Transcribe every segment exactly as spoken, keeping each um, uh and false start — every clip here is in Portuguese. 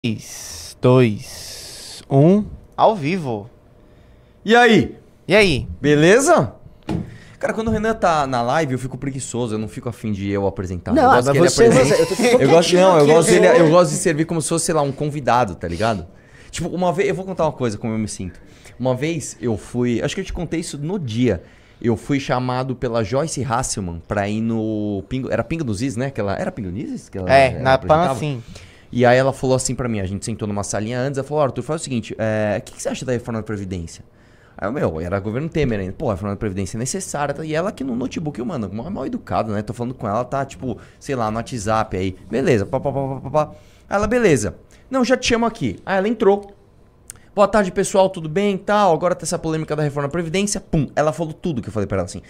três, dois, um, ao vivo. E aí? E aí? Beleza? Cara, quando o Renan tá na live, eu fico preguiçoso, eu não fico afim de eu apresentar. Não, eu gosto mas que ele você, apresente. você- eu tô- tô Eu gosto, quietinho não, eu aqui, gosto, eu dele, sou- eu gosto de servir como se fosse, sei lá, um convidado, tá ligado? Tipo, uma vez, eu vou contar uma coisa, como eu me sinto. Uma vez eu fui, acho que eu te contei isso no dia. Eu fui chamado pela Joyce Hasselman pra ir no Pingo, era Pingo dos Is, né? Que ela, era Pingo dos Is? Que ela, É, ela na Pan, apresentava? sim. E aí ela falou assim pra mim, a gente sentou numa salinha antes, ela falou, Arthur, faz o seguinte, é, o que, que você acha da reforma da Previdência? Aí eu, meu, era governo Temer ainda, pô, a reforma da Previdência é necessária, tá? E ela aqui no notebook, eu, mano, mal, mal educada, né? Tô falando com ela, tá, tipo, sei lá, no WhatsApp aí, beleza, pá, pá, pá, pá, pá, pá. Aí ela, beleza, não, já te chamo aqui. Aí ela entrou, boa tarde, pessoal, tudo bem e tal, agora tá essa polêmica da reforma da Previdência, pum, ela falou tudo que eu falei pra ela, assim.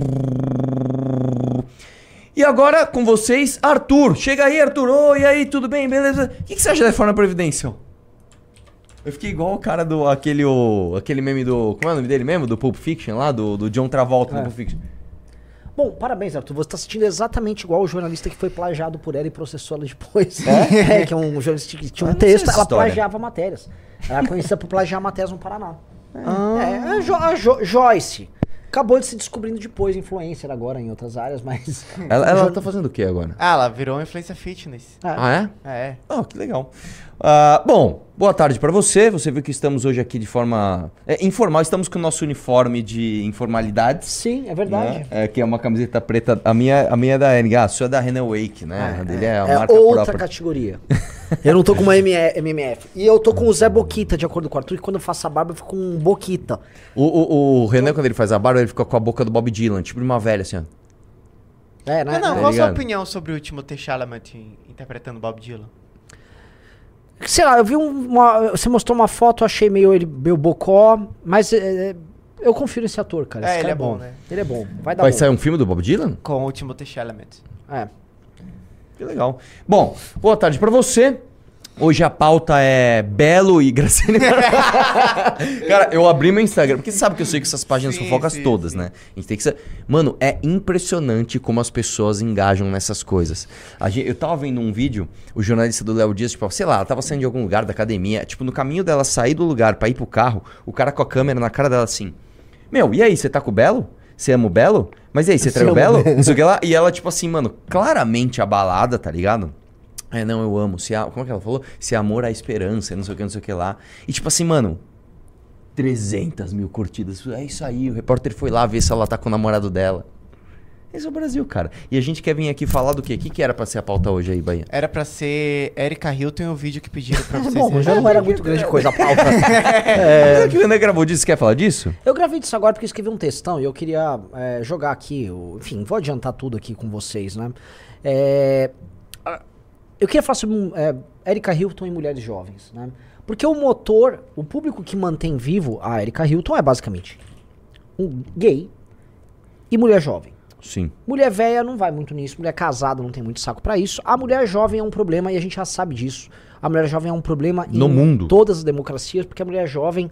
E agora, com vocês, Arthur. Chega aí, Arthur. Oi, e aí, tudo bem? Beleza? O que, que você acha da reforma da Previdência? Eu fiquei igual o cara do... Aquele, o, aquele meme do... Como é o nome dele mesmo? Do Pulp Fiction lá? Do, do John Travolta É. no Pulp Fiction. Bom, parabéns, Arthur. Você tá sentindo exatamente igual o jornalista que foi plagiado por ela e processou ela depois. É, que é um jornalista que tinha um Eu não sei texto, essa ela história. plagiava matérias. Ela é conhecida por plagiar matérias no Paraná. Ah. É, a, Jo- a Jo- Joyce. Acabou de se descobrindo depois, influencer agora em outras áreas, mas... Ela, ela tá fazendo o que agora? Ah, ela virou influência fitness. É. Ah, é? É. Oh, que legal. Ah, bom, boa tarde pra você. Você viu que estamos hoje aqui de forma é, informal. Estamos com o nosso uniforme de informalidades. Sim, é verdade. Né? É, que é uma camiseta preta. A minha, a minha é da N. Ah, a sua é da Renan Wake, né? É, a dele é a é marca outra própria. categoria. Eu não tô com uma M M F. E eu tô com o Zé Boquita, de acordo com o Arthur, que quando eu faço a barba eu fico com um Boquita. O, o, o Renan, quando ele faz a barba, ele fica com a boca do Bob Dylan, tipo de uma velha, assim, ó. É, né? Mas não, É. qual a sua ligado? opinião sobre o Timothée Chalamet interpretando Bob Dylan? Sei lá, eu vi um- uma. Você mostrou uma foto, eu achei meio ele meio bocó, mas é, é, eu confio nesse ator, cara. É, Esse ele cara é bom, né? Ele é bom. Vai dar Vai bom. sair um filme do Bob Dylan? Com o Timothée Chalamet. É. Que legal. Bom, boa tarde pra você. Hoje a pauta é Belo e Graciane. Cara, eu abri meu Instagram, porque você sabe que eu sei que essas páginas Sim, fofocas sim, todas, sim. né? A gente tem que ser... Mano, é impressionante como as pessoas engajam nessas coisas. A gente- eu tava vendo um vídeo, o jornalista do Léo Dias, tipo, sei lá, ela tava saindo de algum lugar da academia, tipo, no caminho dela sair do lugar pra ir pro carro, o cara com a câmera na cara dela assim, meu, e aí, você tá com o Belo? Você ama o Belo? Mas e aí, você traiu o amo Belo? o Belo. Não sei o que lá. E ela, tipo assim, mano, claramente abalada, tá ligado? É, não, eu amo. Se a, como é que ela falou? Se amor há esperança, não sei o que, não sei o que lá. E tipo assim, mano, trezentas mil curtidas. É isso aí, o repórter foi lá ver se ela tá com o namorado dela. Esse é o Brasil, cara. E a gente quer vir aqui falar do quê? O que, que era pra ser a pauta hoje aí, Bahia? Era pra ser Erika Hilton e o vídeo que pediram pra vocês. Bom, já não era muito grande coisa a pauta. É... é que o Renan gravou disso, você quer falar disso? Eu gravei disso agora porque eu escrevi um textão e eu queria é, jogar aqui, eu- enfim, vou adiantar tudo aqui com vocês, né? É, a- eu queria falar sobre um, é, Erika Hilton e mulheres jovens, né? Porque o motor, o público que mantém vivo a Erika Hilton é basicamente um gay e mulher jovem. Sim. Mulher velha não vai muito nisso, mulher casada não tem muito saco pra isso. A mulher jovem é um problema e a gente já sabe disso. A mulher jovem é um problema No em mundo. todas as democracias, porque a mulher jovem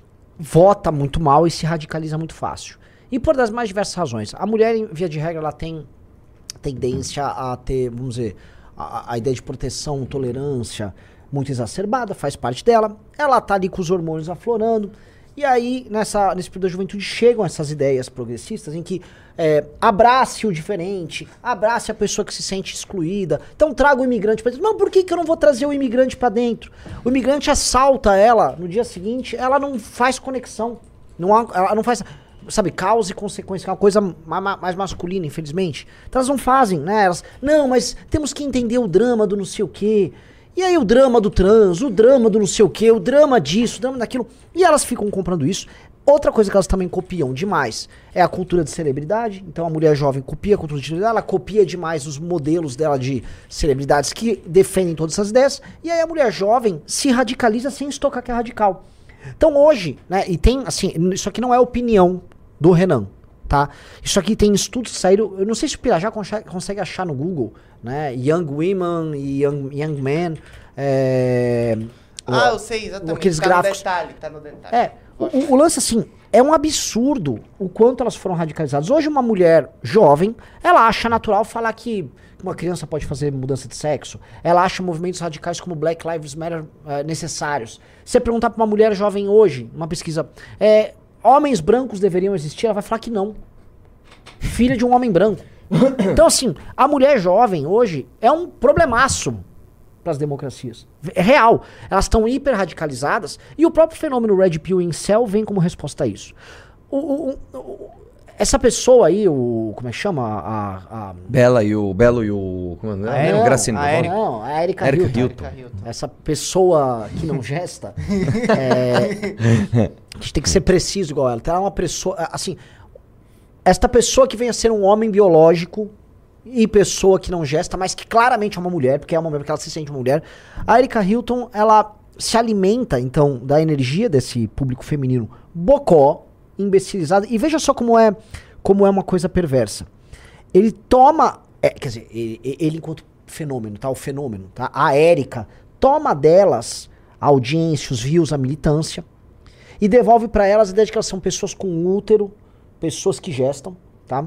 vota muito mal e se radicaliza muito fácil. E por das mais diversas razões. A mulher, em via de regra, ela tem tendência a ter, vamos dizer, a, a ideia de proteção, tolerância muito exacerbada, faz parte dela. Ela tá ali com os hormônios aflorando. E aí, nessa, nesse período da juventude, chegam essas ideias progressistas em que é, abrace o diferente, abrace a pessoa que se sente excluída. Então traga o imigrante pra dentro. Não, por que, que eu não vou trazer o imigrante pra dentro? O imigrante assalta ela no dia seguinte, ela não faz conexão. Não há, ela não faz, sabe, causa e consequência, que é uma coisa ma- ma- mais masculina, infelizmente. Então elas não fazem, né? Elas, não, mas temos que entender o drama do não sei o quê. E aí o drama do trans, o drama do não sei o que, o drama disso, o drama daquilo. E elas ficam comprando isso. Outra coisa que elas também copiam demais é a cultura de celebridade. Então a mulher jovem copia a cultura de celebridade, ela copia demais os modelos dela de celebridades que defendem todas essas ideias. E aí a mulher jovem se radicaliza sem se tocar que é radical. Então hoje, né, e tem assim, isso aqui não é opinião do Renan, tá? Isso aqui tem estudos que saíram, eu não sei se o Pirajá consegue, consegue achar no Google, né? Young Women e Young, young Men. É, Ah, eu sei exatamente. Aqueles tá gráficos. no detalhe, tá no detalhe. é, O, o lance, assim, é um absurdo o quanto elas foram radicalizadas. Hoje, uma mulher jovem, ela acha natural falar que uma criança pode fazer mudança de sexo. Ela acha movimentos radicais como Black Lives Matter uh, necessários. Se você perguntar pra uma mulher jovem hoje, uma pesquisa, é, homens brancos deveriam existir, ela vai falar que não. Filha de um homem branco. Então, assim, a mulher jovem hoje é um problemaço para as democracias. É real. Elas estão hiper radicalizadas e o próprio fenômeno Red Pill Incel vem como resposta a isso. O, o, o, essa pessoa aí, o. Como é que chama? A. a Bela e o. Belo e o. Como é o nome? Ah, é? o Graceno. A Erika. Não, a Erika Erika Hilton. Hilton. Erika Hilton. Essa pessoa que não gesta. é, a gente tem que ser preciso igual ela. Então, ela é uma pessoa. Assim. Esta pessoa que vem a ser um homem biológico e pessoa que não gesta, mas que claramente é uma mulher, porque é uma mulher, porque ela se sente uma mulher. A Erika Hilton, ela se alimenta, então, da energia desse público feminino bocó, imbecilizado. E veja só como é, como é uma coisa perversa. Ele toma... É, quer dizer, ele, ele enquanto fenômeno, tá? O fenômeno, tá? A Erika toma delas a audiência, os views, a militância e devolve pra elas a ideia de que elas são pessoas com útero, pessoas que gestam, tá?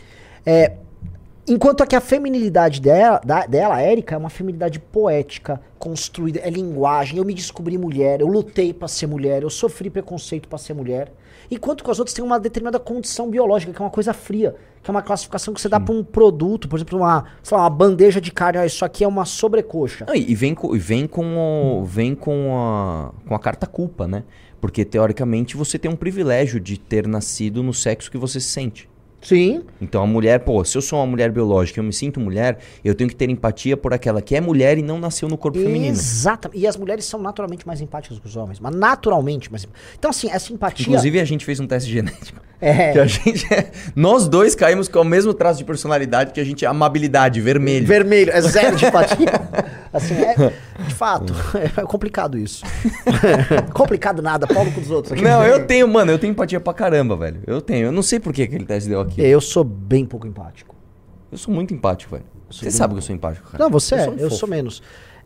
É, enquanto que a feminilidade dela, da, dela, a Erika, é uma feminilidade poética, construída, é linguagem. Eu me descobri mulher, eu lutei pra ser mulher, eu sofri preconceito pra ser mulher. Enquanto que as outras têm uma determinada condição biológica, que é uma coisa fria, que é uma classificação que você dá pra um produto, por exemplo, uma, sei lá, uma bandeja de carne, ó, isso aqui é uma sobrecoxa. Não, e vem com, e vem com, o, vem com, a, com a carta culpa, né? Porque, teoricamente, você tem um privilégio de ter nascido no sexo que você se sente. Sim. Então, a mulher, pô, se eu sou uma mulher biológica e eu me sinto mulher, eu tenho que ter empatia por aquela que é mulher e não nasceu no corpo feminino. Exatamente. E as mulheres são naturalmente mais empáticas que os homens, mas naturalmente mais. Então, assim, essa empatia... Inclusive, a gente fez um teste genético. É. Que a gente é... Nós dois caímos com o mesmo traço de personalidade que a gente é amabilidade, vermelho. Vermelho, é zero de empatia. Assim, é, de fato, é complicado isso. Complicado nada, pau no cu dos outros. Aqui. Não, eu tenho, mano, eu tenho empatia pra caramba, velho. Eu tenho. Eu não sei por que aquele teste deu aqui. Eu sou bem pouco empático. Eu sou muito empático, velho. Você bem sabe que eu sou empático, cara. Não, você eu é, sou um eu fofo. sou menos.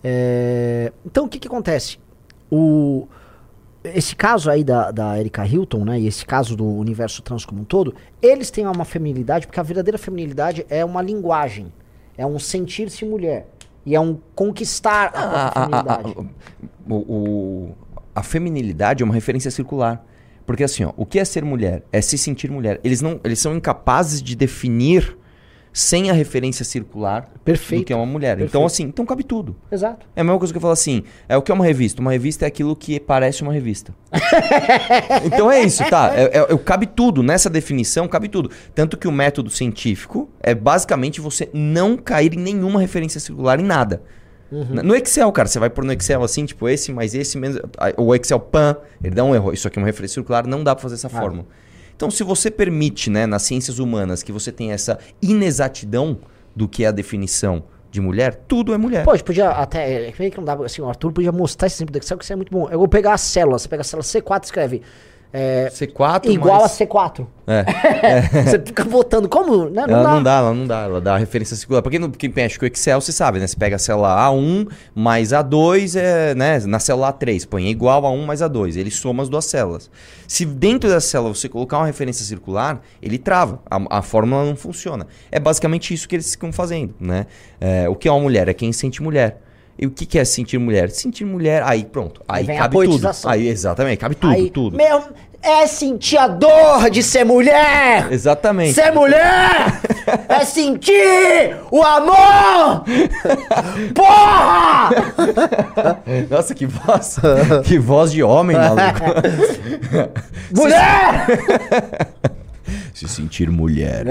É, Então, o que que acontece? O... Esse caso aí da, da Erika Hilton, né, e esse caso do universo trans como um todo, eles têm uma feminilidade, porque a verdadeira feminilidade é uma linguagem, é um sentir-se mulher, e é um conquistar a, A, a, a, feminilidade. a, o, o- a feminilidade é uma referência circular. Porque assim, ó, o que é ser mulher? É se sentir mulher. Eles, não, eles são incapazes de definir sem a referência circular Perfeito. do que é uma mulher. Perfeito. Então, assim, então cabe tudo. Exato. É a mesma coisa que eu falo assim, é o que é uma revista? Uma revista é aquilo que parece uma revista. Então é isso, tá? É, é- é- cabe tudo, nessa definição cabe tudo. Tanto que o método científico é basicamente você não cair em nenhuma referência circular em nada. N- No Excel, cara, você vai pôr no Excel assim, tipo esse mais esse, menos... aí o Excel pan, ele dá um erro. Isso aqui é uma referência circular, não dá pra fazer essa Ah. fórmula. Então, se você permite, né, nas ciências humanas, que você tenha essa inexatidão do que é a definição de mulher, tudo é mulher. Pô, a gente podia até. É que não dá, assim, o Arthur podia mostrar esse exemplo do Excel, que isso é muito bom. Eu vou pegar a célula, você pega a célula C quatro e escreve. É, C quatro igual mais... a C quatro. É. Você fica botando. Como? Né? Não ela dá. não dá, ela não dá, ela dá a referência circular. Pra quem, não, quem mexe com o Excel, você sabe, né? Você pega a célula A um mais A dois, é, né? Na célula A três, põe igual a um mais A dois. Ele soma as duas células. Se dentro da célula você colocar uma referência circular, ele trava. A, a fórmula não funciona. É basicamente isso que eles ficam fazendo, né? É, o que é uma mulher? É quem sente mulher. E o que, que é sentir mulher? Sentir mulher, aí pronto. Aí, Aí vem a cabe tudo. poetização. Aí, exatamente, cabe tudo, Aí, tudo. Meu, é sentir a dor de ser mulher! Exatamente. Ser mulher é sentir o amor! Porra! Nossa, que voz. Que voz de homem, maluco. Mulher! Se sentir mulher.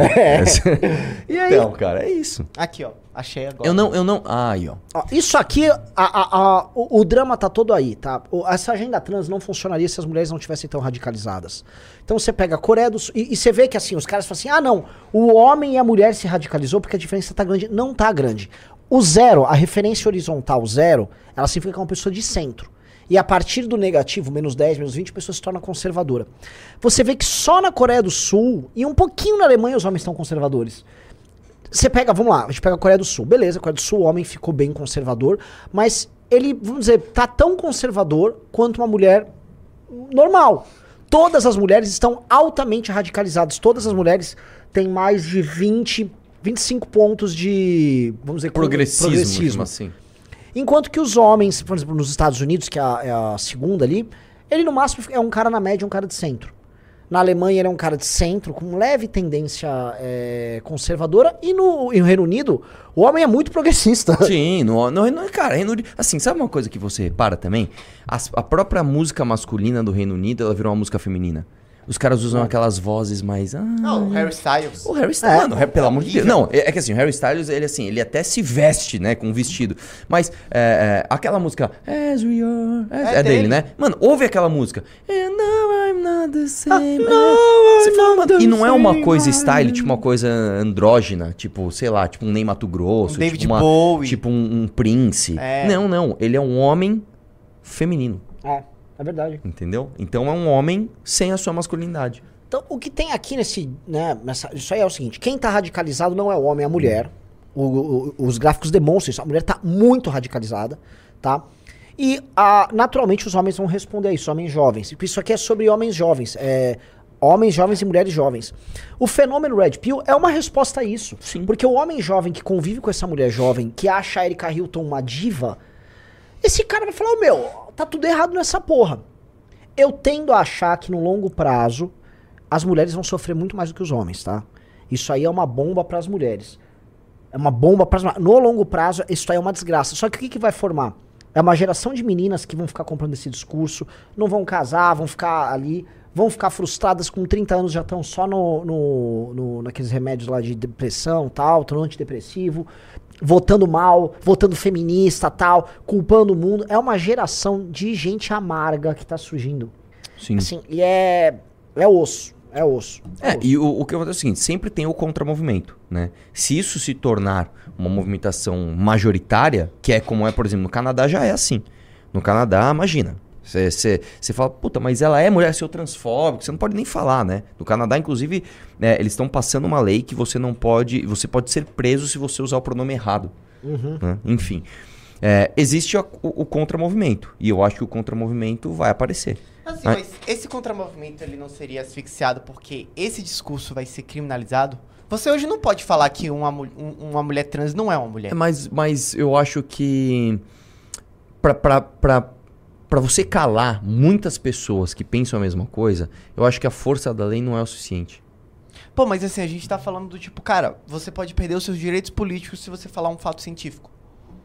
E aí? Então, cara, é isso. Aqui, ó. Achei agora. Eu não, eu não. Ai, ó. Ó, isso aqui, a, a- a- o, o drama tá todo aí, tá? O- essa agenda trans não funcionaria se as mulheres não tivessem tão radicalizadas. Então você pega a Coreia do Sul e, e você vê que assim, os caras falam assim, ah não, o homem e a mulher se radicalizou porque a diferença tá grande. Não tá grande. O zero, a referência horizontal zero, ela significa que é uma pessoa de centro. E a partir do negativo, menos dez, menos vinte, a pessoa se torna conservadora. Você vê que só na Coreia do Sul e um pouquinho na Alemanha os homens estão conservadores. Você pega, vamos lá, a gente pega a Coreia do Sul. Beleza, a Coreia do Sul, o homem ficou bem conservador, mas ele, vamos dizer, tá tão conservador quanto uma mulher normal. todas as mulheres estão altamente radicalizadas. Todas as mulheres têm mais de vinte, vinte e cinco pontos de, vamos dizer, Progressismo, progressismo. assim. Enquanto que os homens, por exemplo, nos Estados Unidos, que é a, é a segunda ali, ele no máximo é um cara na média, um cara de centro. Na Alemanha ele é um cara de centro, com leve tendência é, conservadora. E no, e no Reino Unido, o homem é muito progressista. Sim, no, no, no, cara, Reino Unido... Assim, sabe uma coisa que você repara também? As, a própria música masculina do Reino Unido, ela virou uma música feminina. Os caras usam aquelas vozes mais... Ah, Não, o Harry Styles. O Harry Styles, É. mano, pelo amor de Deus. Não, é, é que assim, o Harry Styles, ele assim, ele até se veste, né, com um vestido. Mas é, é, aquela música, As We Are, as- É é, dele, dele. né? Mano, ouve aquela música. And now I'm not the same. Ah, É. no, Você I'm fala, not mano, the e não é uma same, coisa I'm- style, tipo uma coisa andrógena, tipo, sei lá, tipo um Ney Mato Grosso, Um David tipo, uma- Bowie. tipo um, um Prince. É. Não, não, ele é um homem feminino, É, é verdade. entendeu? Então é um homem sem a sua masculinidade. Então, o que tem aqui nesse, né, nessa, isso aí é o seguinte, quem tá radicalizado não é o homem, é a mulher. O- o- os gráficos demonstram isso, a mulher tá muito radicalizada, tá? E, a, naturalmente, os homens vão responder a isso, homens jovens. Porque isso aqui é sobre homens jovens, é, homens jovens e mulheres jovens. O fenômeno Red Pill é uma resposta a isso. Sim. Porque o homem jovem que convive com essa mulher jovem, que acha a Erika Hilton uma diva, esse cara vai falar, ô meu, tá tudo errado nessa porra. Eu tendo a achar que no longo prazo as mulheres vão sofrer muito mais do que os homens, tá? Isso aí é uma bomba pras mulheres. É uma bomba pras mulheres. No longo prazo, isso aí é uma desgraça. Só que o que, que vai formar? É uma geração de meninas que vão ficar comprando esse discurso, não vão casar, vão ficar ali, vão ficar frustradas com trinta anos, já estão só no, no, no- naqueles remédios lá de depressão tal, estão antidepressivo, votando mal, votando feminista tal, culpando o mundo. É uma geração de gente amarga que tá surgindo. Sim. Assim, e é, é osso, é osso. É, osso. e o, o que acontece é o seguinte, sempre tem o contramovimento, né? Se isso se tornar uma movimentação majoritária, que é como é, por exemplo, no Canadá já é assim. No Canadá, imagina, você fala, puta, mas ela é mulher, seu transfóbico, você não pode nem falar, né? No Canadá, inclusive, né, eles estão passando uma lei que você não pode, você pode ser preso se você usar o pronome errado. Uhum. Né? Enfim, é, existe o, o, o contramovimento, e eu acho que o contramovimento vai aparecer. Assim, Ah. mas esse contramovimento ele não seria asfixiado porque esse discurso vai ser criminalizado? Você hoje não pode falar que uma, mu- um- uma mulher trans não é uma mulher. É, Mas, mas eu acho que pra, pra, pra, pra você calar muitas pessoas que pensam a mesma coisa, eu acho que a força da lei não é o suficiente. Pô, mas assim, a gente tá falando do tipo, cara, você pode perder os seus direitos políticos se você falar um fato científico.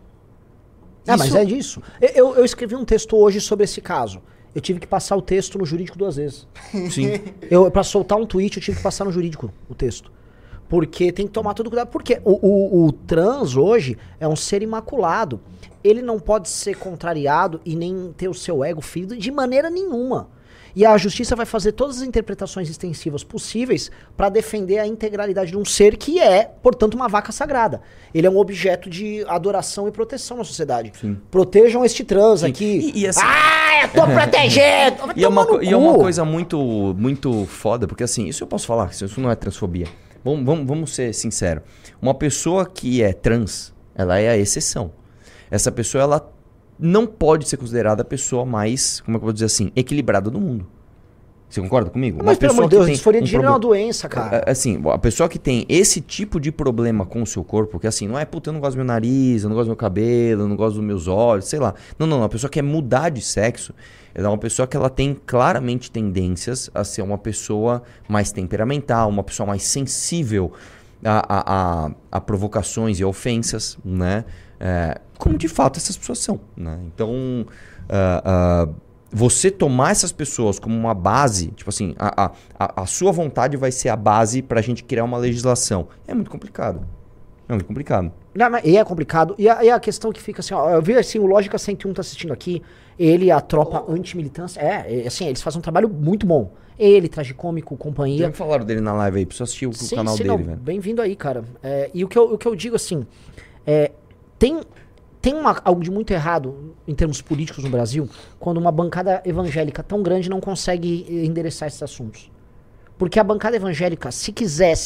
Ah, mas Isso- é disso. Eu, eu escrevi um texto hoje sobre esse caso. Eu tive que passar o texto no jurídico duas vezes. Sim. Eu, pra soltar um tweet, eu tive que passar no jurídico o texto. Porque tem que tomar todo cuidado. Porque o, o, o trans hoje é um ser imaculado. Ele não pode ser contrariado e nem ter o seu ego ferido de maneira nenhuma. E a justiça vai fazer todas as interpretações extensivas possíveis para defender a integralidade de um ser que é, portanto, uma vaca sagrada. Ele é um objeto de adoração e proteção na sociedade. Sim. Protejam este trans Sim. aqui. E- e assim- Ah, eu tô protegendo! Vai E é, uma, tomar co- no e é uma cu. coisa muito, muito foda, porque assim, isso eu posso falar, isso não é transfobia. Vamos, vamos, vamos ser sinceros. Uma pessoa que é trans, ela é a exceção. Essa pessoa, ela não pode ser considerada a pessoa mais, como é que eu vou dizer assim, equilibrada do mundo. Você concorda comigo? Mas, pelo amor de que Deus, tem disforia um de gênero é uma proble- doença, cara. É, Assim, a pessoa que tem esse tipo de problema com o seu corpo, que assim, não é, puta, eu não gosto do meu nariz, eu não gosto do meu cabelo, eu não gosto dos meus olhos, sei lá. Não, não, não. A pessoa que quer mudar de sexo, ela é uma pessoa que ela tem claramente tendências a ser uma pessoa mais temperamental, uma pessoa mais sensível a, a, a, a provocações e ofensas, né? É, como de fato essas pessoas são, né? Então, ah, ah, você tomar essas pessoas como uma base, tipo assim, a, a, a, a sua vontade vai ser a base pra gente criar uma legislação. É muito complicado. É muito complicado. Não, mas- e é complicado. E a, e a questão que fica assim, ó, eu vi assim, o Lógica cento e um tá assistindo aqui, ele e a tropa anti-militância, é, é, assim, eles fazem um trabalho muito bom. Ele, Tragicômico, Já companhia. me falaram dele na live aí, preciso assistir o, o Sim, canal sim, dele, não, velho. bem-vindo aí, cara. É, e o que, eu, o que eu digo assim, é, tem, tem uma- algo de muito errado em termos políticos no Brasil quando uma bancada evangélica tão grande não consegue endereçar esses assuntos. Porque a bancada evangélica, se quisesse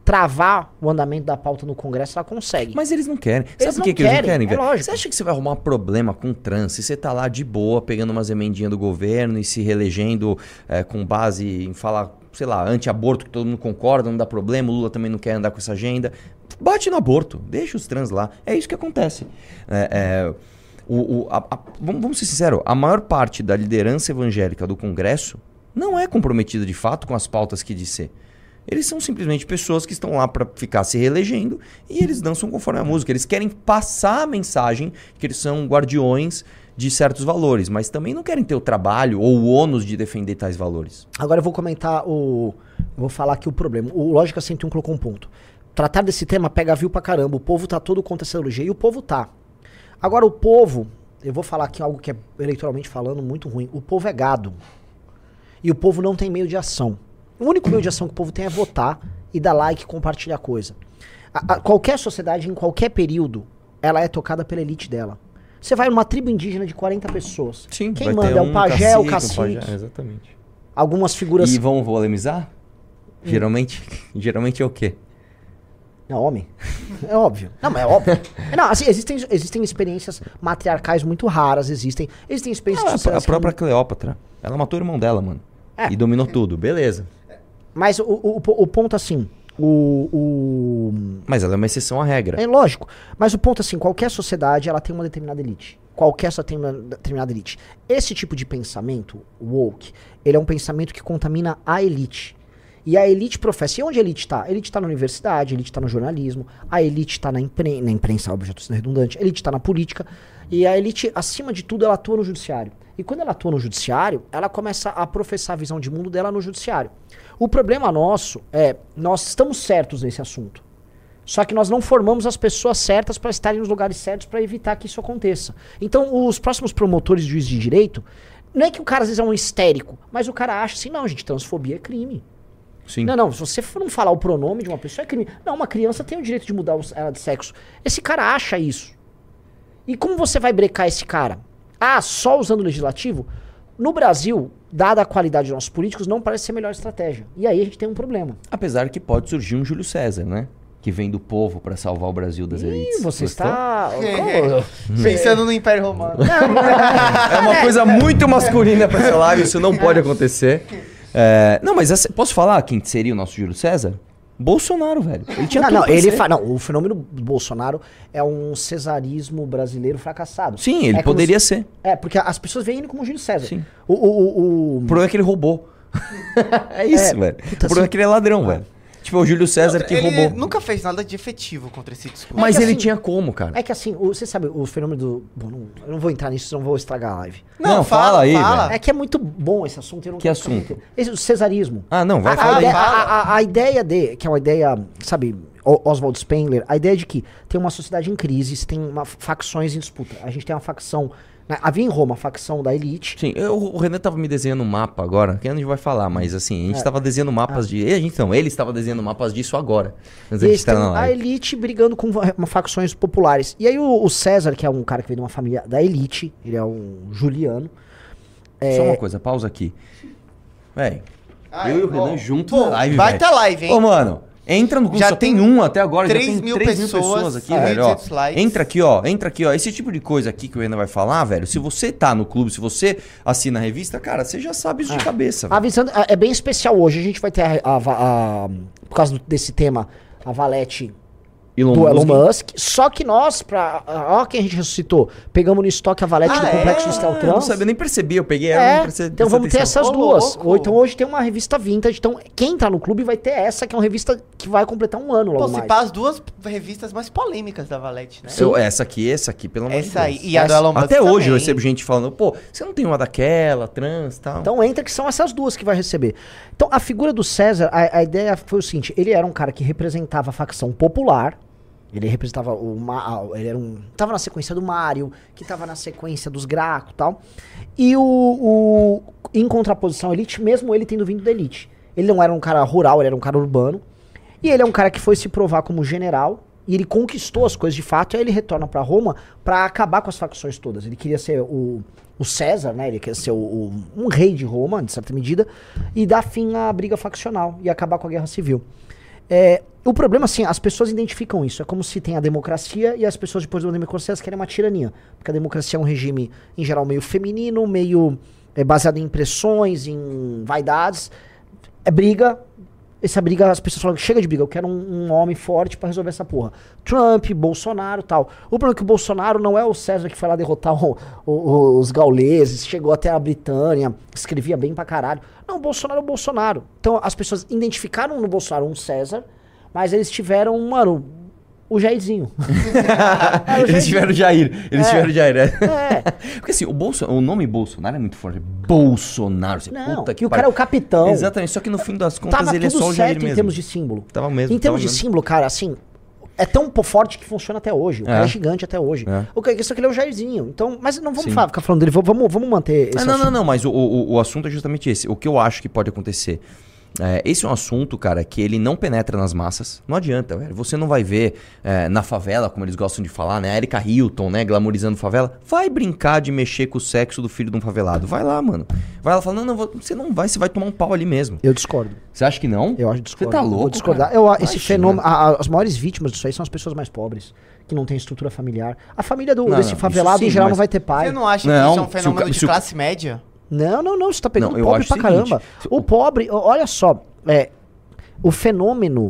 travar o andamento da pauta no Congresso, ela consegue. Mas eles não querem. Eles Sabe por que, não que eles não querem, querem, é velho? lógico. Você acha que você vai arrumar problema com trans se você tá lá de boa, pegando umas emendinhas do governo e se reelegendo é, com base em falar, sei lá, anti-aborto, que todo mundo concorda, não dá problema, o Lula também não quer andar com essa agenda. Bate no aborto, deixa os trans lá. É isso que acontece. É, é, o, o, a, a, vamos, vamos ser sinceros, a maior parte da liderança evangélica do Congresso não é comprometida de fato com as pautas que diz ser. Eles são simplesmente pessoas que estão lá para ficar se reelegendo e eles dançam conforme a música. Eles querem passar a mensagem que eles são guardiões de certos valores, mas também não querem ter o trabalho ou o ônus de defender tais valores. Agora eu vou comentar o... Eu vou falar aqui o problema. O Lógica cento e um colocou um ponto. Tratar desse tema pega view pra caramba. O povo tá todo contra essa ideologia e o povo tá. Agora o povo... Eu vou falar aqui algo que é eleitoralmente falando muito ruim. O povo é gado. E o povo não tem meio de ação. O único meio de ação que o povo tem é votar e dar like e compartilhar coisa. A, a, qualquer sociedade, em qualquer período, ela é tocada pela elite dela. Você vai numa tribo indígena de quarenta pessoas. Sim, quem vai manda ter é um o pajé, o cacique, um cacique. pajé, exatamente. Algumas figuras... E vão polemizar? Geralmente, geralmente é o quê? É homem. É óbvio. Não, mas é óbvio. Não, assim, existem, existem experiências matriarcais muito raras, existem. Existem experiências... Ah, a, a sociais própria que... Cleópatra. Ela matou o irmão dela, mano. É. E dominou tudo, beleza. Mas o, o, o ponto assim, o, o... Mas ela é uma exceção à regra. É lógico. Mas o ponto assim, qualquer sociedade, ela tem uma determinada elite. Qualquer só tem uma determinada elite. Esse tipo de pensamento, woke, ele é um pensamento que contamina a elite. E a elite professa. E onde a elite está? A elite está na universidade, a elite está no jornalismo, a elite está na, impren na imprensa, óbvio, já estou sendo redundante, a elite está na política, e a elite, acima de tudo, ela atua no judiciário. E quando ela atua no judiciário, ela começa a professar a visão de mundo dela no judiciário. O problema nosso é, nós estamos certos nesse assunto. Só que nós não formamos as pessoas certas para estarem nos lugares certos para evitar que isso aconteça. Então, os próximos promotores de juiz de direito, não é que o cara às vezes é um histérico, mas o cara acha assim, não, gente, transfobia é crime. Sim. Não, não, se você for não falar o pronome de uma pessoa, é crime. Não, uma criança tem o direito de mudar ela de sexo. Esse cara acha isso. E como você vai brecar esse cara? Ah, só usando o legislativo? No Brasil, dada a qualidade dos nossos políticos, não parece ser a melhor estratégia. E aí a gente tem um problema. Apesar que pode surgir um Júlio César, né? Que vem do povo para salvar o Brasil das Ih, elites. você Gostou? está... Pensando no Império Romano. É uma coisa muito masculina pra essa live, isso não pode acontecer. É, não, mas essa, posso falar quem seria o nosso Júlio César? Bolsonaro, velho. Ele tinha Não, tudo não, pra ele ser. fa... não, o fenômeno do Bolsonaro é um cesarismo brasileiro fracassado. Sim, ele É como poderia se- ser. É, porque as pessoas veem ele como Júlio César. Sim. O, o, o, O o... problema é que ele roubou. é isso, É, velho. puta, o problema assim- é que ele é ladrão, velho. Tipo, é o Júlio César que ele roubou. nunca fez nada de efetivo contra esse discurso. Mas É que ele assim- tinha como, cara. É que assim, o- você sabe, o fenômeno do... Bom, não, eu não vou entrar nisso, senão vou estragar a live. Não, fala aí, velho. É que é muito bom esse assunto. Eu não Que quero assunto? ficar muito- Esse, o cesarismo. Ah, não, vai a, falar a, aí. ideia, a, a- a ideia de, que é uma ideia, sabe, O- Oswald Spengler, a ideia de que tem uma sociedade em crise, você tem uma, facções em disputa. A gente tem uma facção, né, havia em Roma a facção da elite. Sim, eu- o Renan tava me desenhando um mapa agora, que a gente vai falar, mas assim, a gente É. tava desenhando mapas de... A gente não, ele estava desenhando mapas disso agora. Antes da E gente eles estar têm na a live. elite brigando com va- uma facções populares. E aí o, o César, que é um cara que veio de uma família da elite, ele é um juliano. Só uma coisa, pausa aqui. Véi, Ai, eu e o ó, Renan junto pô, na live, vai velho. tá live, hein? Ô, mano, entra no... Já só tem tem um até agora, já três tem mil três mil pessoas, pessoas aqui, mil e velho, ó. duzentos likes. Entra aqui, ó, entra aqui, ó. Esse tipo de coisa aqui que o Renan vai falar, velho, se você tá no clube, se você assina a revista, cara, você já sabe isso de cabeça, velho. Avisando, é é bem especial hoje. A gente vai ter a, a- a- por causa do- desse tema, a Valete Elon do Elon Musk. Musk. Só que nós, pra, ó quem a gente ressuscitou, pegamos no estoque a Valete Ah, do é? Complexo Industrial Ah, eu Trans. não sabia, eu nem percebi, eu peguei ela, É, não percebi. então vamos ter atenção. essas Ô, duas. louco. Ou então hoje tem uma revista vintage. Então quem tá no clube vai ter essa, que é uma revista que vai completar um ano logo Pô, se mais. pá, as duas revistas mais polêmicas da Valete, né? Eu- essa aqui, essa aqui, pelo amor de Essa aí. Deus. E a do Elon Musk Até hoje eu também. recebo gente falando, pô, você não tem uma daquela, trans e tal. Então entra que são essas duas que vai receber. Então a figura do César, a, a ideia foi o seguinte, ele era um cara que representava a facção popular, ele representava o Ma- ele era um, tava na sequência do Mário, que tava na sequência dos Graco e tal, e o, o em contraposição à elite, mesmo ele tendo vindo da elite. Ele não era um cara rural, ele era um cara urbano, e ele é um cara que foi se provar como general, e ele conquistou as coisas de fato, e aí ele retorna pra Roma pra acabar com as facções todas. Ele queria ser o, o César, né? Ele queria ser o, o- um rei de Roma, de certa medida, e dar fim à briga faccional e acabar com a guerra civil. É, o problema, assim, as pessoas identificam isso. É como se tem a democracia e as pessoas, depois da democracia, elas querem uma tirania. Porque a democracia é um regime, em geral, meio feminino, meio é, baseado em impressões, em vaidades. É briga. Essa briga, as pessoas falam, chega de briga, eu quero um, um homem forte pra resolver essa porra. Trump, Bolsonaro e tal. O problema é que o Bolsonaro não é o César que foi lá derrotar o, o, os gauleses, chegou até a Britânia, escrevia bem pra caralho. Não, o Bolsonaro é o Bolsonaro. Então as pessoas identificaram no Bolsonaro um César, mas eles tiveram, mano, o Jairzinho. é, o eles tiveram o Jair. Eles é. tiveram o Jair, é. é. Porque assim, o, Bolso, o nome Bolsonaro é muito forte. Bolsonaro. Você, não, puta que o cara é o capitão. Exatamente, só que no fim das contas tava ele é tudo só o Jair certo mesmo. em termos de símbolo. Tava mesmo. Em termos tava de mesmo. símbolo, cara, assim, é tão forte que funciona até hoje. O É. cara é gigante até hoje. É. O que é que ele é o Jairzinho. Então, mas não vamos Sim. falar, ficar falando dele, vamos, vamos manter esse Ah, não, assunto. não, não, mas o, o, o assunto é justamente esse. O que eu acho que pode acontecer. É, esse é um assunto, cara, que ele não penetra nas massas. Não adianta, velho. Você não vai ver é, na favela, como eles gostam de falar, né? A Erika Hilton, né? Glamorizando favela. Vai brincar de mexer com o sexo do filho de um favelado. Vai lá, mano. Vai lá falando, não, não, você não vai, você vai tomar um pau ali mesmo. Eu discordo. Você acha que não? Eu acho que discordo. Você tá louco, Vou discordar. cara? Eu, esse Imagina. fenômeno, a- a- as maiores vítimas disso aí são as pessoas mais pobres, que não têm estrutura familiar. A família do, Não, desse não, favelado, isso em sim, geral, mas- não vai ter pai. Você não acha Não, que isso é um se o fenômeno ca- de se o- classe média? Não, não, não, você tá pegando Não, eu pobre acho pra o seguinte, caramba. se- O pobre, o- olha só, é, o fenômeno,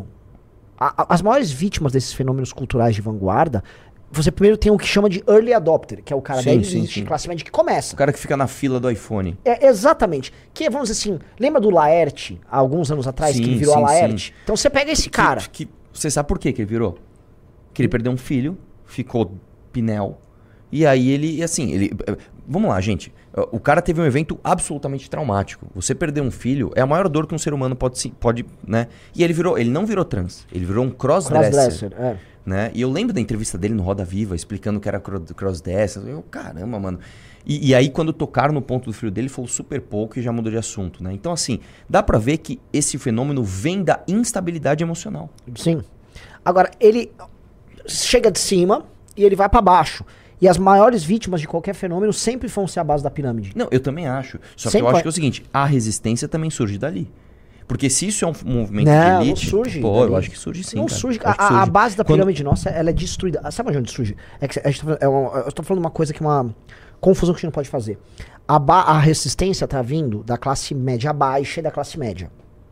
a- a- as maiores vítimas desses fenômenos culturais de vanguarda, você primeiro tem o que chama de early adopter, que é o cara Sim, da sim, elite, sim. classe média, que começa. O cara que fica na fila do iPhone. É, exatamente. Que, vamos dizer assim, lembra do Laerte, há alguns anos atrás, Sim, que ele virou sim, a Laerte? sim. Então você pega esse cara. Que, que- você sabe por quê que ele virou? Que ele perdeu um filho, ficou pinel. E aí ele, e assim, ele... Vamos lá, gente. O cara teve um evento absolutamente traumático. Você perder um filho é a maior dor que um ser humano pode, sim- pode, né? E ele virou, ele não virou trans, ele virou um crossdresser. Crossdresser, é. Né? E eu lembro da entrevista dele no Roda Viva, explicando que era cro- crossdresser. Eu, caramba, mano. E, e aí, quando tocaram no ponto do filho dele, falou super pouco e já mudou de assunto, né? Então, assim, dá pra ver que esse fenômeno vem da instabilidade emocional. Sim. Agora, ele chega de cima e ele vai pra baixo. E as maiores vítimas de qualquer fenômeno sempre vão ser a base da pirâmide. Não, eu também acho. Só que Sempre eu acho vai- que é o seguinte, a resistência também surge dali. Porque se isso é um f- movimento Não, de elite... não surge Pô, dali. eu acho que surge sim, Não cara. surge. Eu acho que A, a surge. base da Quando- pirâmide nossa, ela é destruída. Ah, sabe onde surge? É que a gente tá falando, é uma, eu tô falando uma coisa que é uma confusão que a gente não pode fazer. A, ba- a resistência tá vindo da classe média baixa e da classe média.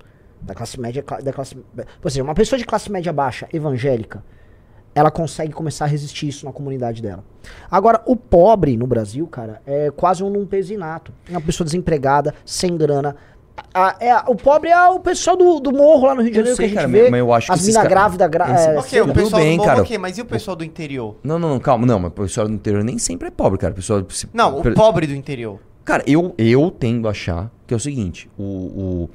Da classe média, cla- da classe... Ou seja, uma pessoa de classe média baixa, evangélica, ela consegue começar a resistir isso na comunidade dela. Agora, o pobre no Brasil, cara, é quase um lumpesinato. É uma pessoa desempregada, sem grana. A- é, o pobre é o pessoal do, do morro lá no Rio de Eu Janeiro sei, que a gente cara, vê. mas eu acho que as esses minas cara- grávidas... Gra esse- é, Ok, sem o tudo pessoal bem, do morro, cara. ok, mas e o pessoal do interior? Não, não, não, calma. Não, mas o pessoal do interior nem sempre é pobre, cara. O pessoal... se- Não, o per- pobre do interior. Cara, eu, eu tendo a achar que é o seguinte, o, o-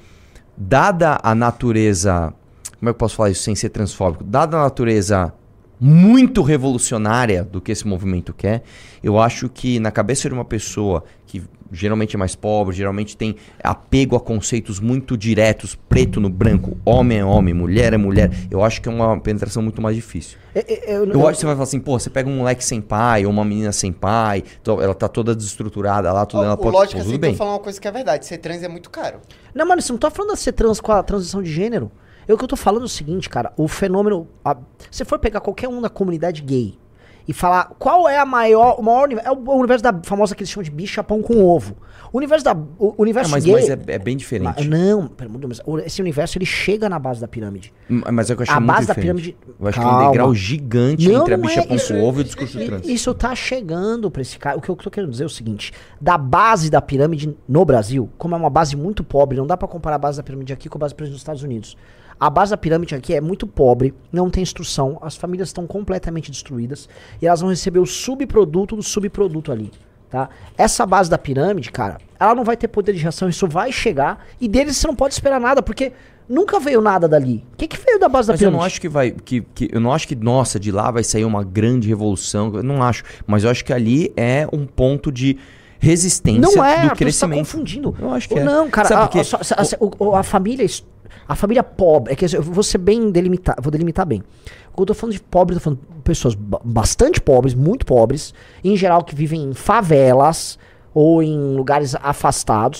dada a natureza, como é que eu posso falar isso sem ser transfóbico? Dada a natureza muito revolucionária do que esse movimento quer, eu acho que na cabeça de uma pessoa que geralmente é mais pobre, geralmente tem apego a conceitos muito diretos, preto no branco, homem é homem, mulher é mulher, eu acho que é uma penetração muito mais difícil. É, é, eu- Eu eu- acho que você vai falar assim, pô, você pega um moleque sem pai ou uma menina sem pai, to- ela tá toda desestruturada lá, tudo, ela O, o pode... lógico pô, assim, tudo tô bem. falando uma coisa que é verdade. Ser trans é muito caro. Não, mano, você não tá falando de ser trans com a transição de gênero. Eu que eu tô falando é o seguinte, cara, o fenômeno... A, se for pegar qualquer um da comunidade gay e falar qual é a maior... O maior universo, é o universo da famosa que eles chamam de bicha pão com ovo. O universo da... O É, universo mas, gay... mas é, é bem diferente. Ma- não, pelo amor de Deus, o- esse universo ele chega na base da pirâmide. M- Mas é que eu acho A muito base da diferente. pirâmide... Eu acho que é um Calma. degrau gigante Não, entre a não bicha é pão isso. com ovo e o discurso trans. Isso tá chegando pra esse cara. O que eu tô querendo dizer é o seguinte: da base da pirâmide no Brasil, como é uma base muito pobre, não dá pra comparar a base da pirâmide aqui com a base da pirâmide nos Estados Unidos. A base da pirâmide aqui é muito pobre, não tem instrução, as famílias estão completamente destruídas e elas vão receber o subproduto do subproduto ali. Tá? Essa base da pirâmide, cara, ela não vai ter poder de reação, isso vai chegar e deles você não pode esperar nada, porque nunca veio nada dali. O que, que veio da base da Mas eu pirâmide? não acho que vai. Que, que, eu não acho que, nossa, de lá vai sair uma grande revolução. Eu não acho. Mas eu acho que ali é um ponto de resistência Não é, do Arthur, crescimento. você tá confundindo. Eu acho que Ou é. Não, cara, Sabe a, por quê? a, só- a- o- o- a família, es- a família pobre, é que eu vou ser bem delimitar, vou delimitar bem. Quando eu tô falando de pobre, eu tô falando de pessoas ba- bastante pobres, muito pobres, em geral que vivem em favelas ou em lugares afastados,